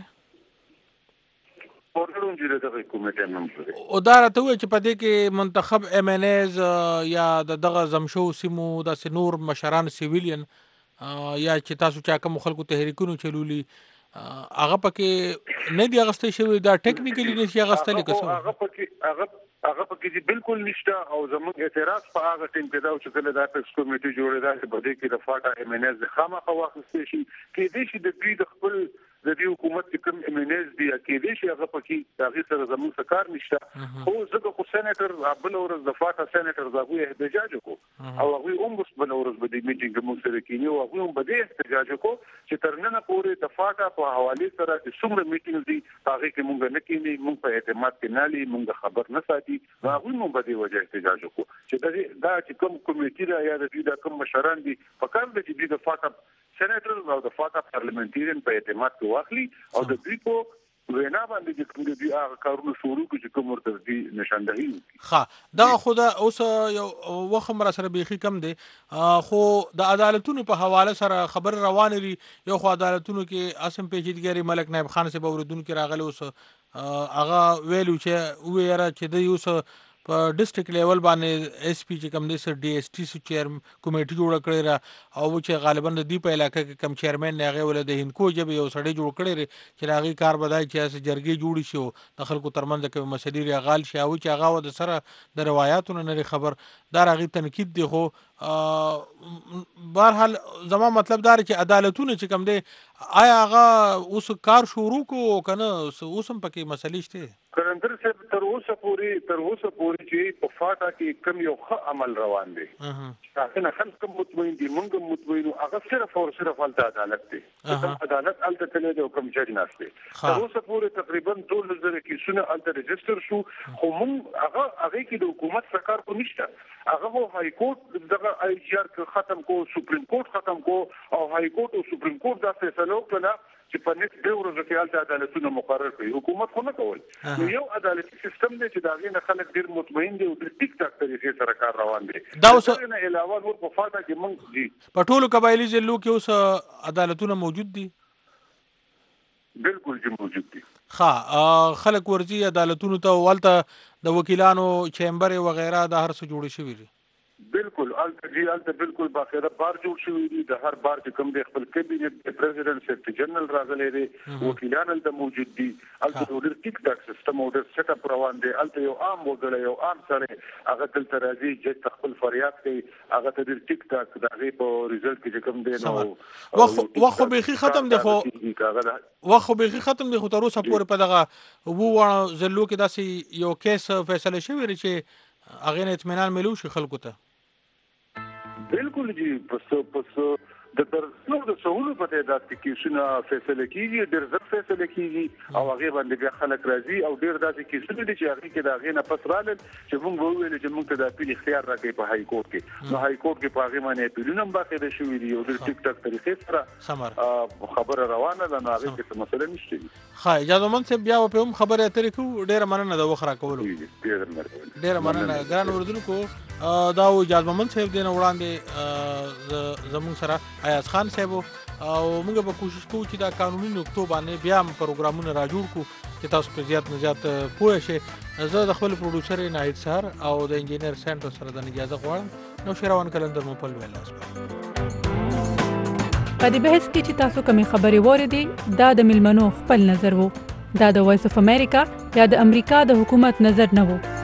گورنر هم چې دغه کمیټې ممبر دی او دا راته وایي چې په دې کې منتخب ام ان ایز یا دغه زمشو سیمو د سنور مشران سیویلین یا چې تاسو چا کوم خلکو تحریکونو چلولي هغه پکې نه دی اغستې شوی دا ټیکنیکلی نشي اغستل کسو هغه پکې بالکل نشته او زموږ اعتراض په هغه ټیم کې دا چې کله دا ټیکس کمیټه جوړه ده چې بده کې د فاټا ام ان ایز خامخا واخستې شي کې دې شي د دوی د خپل د دې حکومت چې کوم ام ان ایز دی کې دې شي هغه پکې دا غي سره زموږ سکار نشته خو زګه خو سېنیټر بل ورځ د فاټا سېنیټر زغوی احتجاج وکړو او هغه هم بس بل ورځ به د میټینګ موږ سره کینی او هغه هم به احتجاج وکړو چې ترنه پورې د فاټا په حواله سره چې څومره میټینګ دي هغه کې موږ نه کینی موږ په اعتماد کې نه لې موږ خبر نه ساتي هغه هم به د وجه احتجاج وکړو چې دا چې کوم کمیټه دا یا د دې د کوم مشران دي په کار د دې د فاټا سېنیټر او د فاټا پارلیمنټریان په اعتماد کې واخلي او د دوی په وینا باندې چې کوم دي هغه کارونه شروع کړي چې کوم ورته دي نشاندهي ها دا خدا اوس یو وخت مر سره بيخي کم دي خو د عدالتونو په حواله سره خبر روان لري یو خو عدالتونو کې اسم پیچیدګری ملک نائب خان سے باوردون کې راغلی اوس هغه ویلو چې ویره چې د یوس په ډیسټریکټ لیول باندې اس پی چې کوم د سر ډي اس ټي سو چیر کمیټه جوړ کړی را او چې غالبا د دی په علاقې کې کم چیرمن نه غوړل د هندکو جبه یو سړی جوړ کړی چې راغي کار بدای چې جرګي جوړی شو د خلکو ترمنځ کې مسلې ریغال شي او چې هغه د سره د روایتونو نه خبر دا راغي تنقید دی خو بهرحال زما مطلب دا چې عدالتونه چې کوم دی آیا هغه اوس کار شروع کو کنه اوس هم پکې مسلې شته کرندر صاحب تر اوسه پوری چې په فاټا کې کم یو ښه عمل روان دی څنګه خلک مطمئن دي موږ مطمئنو هغه صرف او صرف عدالت دی عدالت الته تل دی کوم جج ناشته تر اوسه پوری تقریبا 2000 کیسونه الته ريجستر شو خو موږ هغه کې د حکومت سرکار کو نشته هغه هاي کورټ دغه آی جی آر ختم کو سپریم کورټ ختم کو او هاي کورټ او سپریم کورټ دا فیصله وکړه چې په نت د ورځو کې الته عدالتونه مقرر کړي حکومت خو نه کول نو یو عدالتي سیستم دی چې دا غینه خلک ډیر مطمئن دي او د ټیک ټاک طریقې سره کار روان دي دا اوس نه علاوه نور په فاټا کې موږ دي په ټولو قبایلی ضلعو کې اوس عدالتونه موجود دي بالکل چې موجود دي ها خلک ورځي عدالتونو ته ولته د وکیلانو چیمبر و غیره د هر څه جوړ شوی دي بالکل الته بالکل باخره بار جوړ شوی دي د هر بار چې کوم د خپل کابینټ پریزیډنټ سیکریټری جنرال راغلي دي وکیلان الته موجود دي الته ډېر ټیک ټاک سیستم او ډېر سیټ اپ روان دي الته یو عام وګړی یو عام سره هغه دلته راځي چې خپل فریاد کوي هغه ته ډېر ټیک ټاک د هغه په ریزلټ کې کوم دی نو وخت به ختم دي خو وخت به ختم دي خو تر اوسه پورې په دغه وو زلو کې داسې یو کیس فیصله شوی چې هغه اطمینان ملو شي خلکو ته بالکل جی پس د درنو د سهولو په تعداد کې کیسونه فیصله کیږي ډېر زر فیصله کیږي او هغه باندې بیا خلک راځي او ډېر داسې کیسونه دي چې هغه کې دا غینه پس رالل چې موږ وویل چې موږ ته د اپیل اختیار راکړي په های کورټ کې نو های کورټ کې په هغه باندې اپیلونه باقاعده شوې دي او د ټیک ټاک طریقې سره خبره روانه ده نو هغه کې مسله نشته. ها اجازه من صاحب بیا په هم خبره اترې کو ډېر مننه د وخت راکولو. ډېر مننه ګران اوردونکو دا و اجازه من صاحب دینه وړاندې زمون سره ایاز خان صاحب او موږ به کوشش کوو چې دا قانوني نقطو باندې بیا هم پروګرامونه را جوړ کړو چې تاسو په زیات نه زیات پوه شئ. زه د خپل پروډوسر ناهید سهار او د انجینر سینټر سره د اجازه غواړم. نو شیروان کلندر مو په ویلاس په دې بحث کې چې تاسو کومې خبرې واورېدې دا د ملمنو خپل نظر وو. دا د وایس اف امریکا یا د امریکا د حکومت نظر نه وو.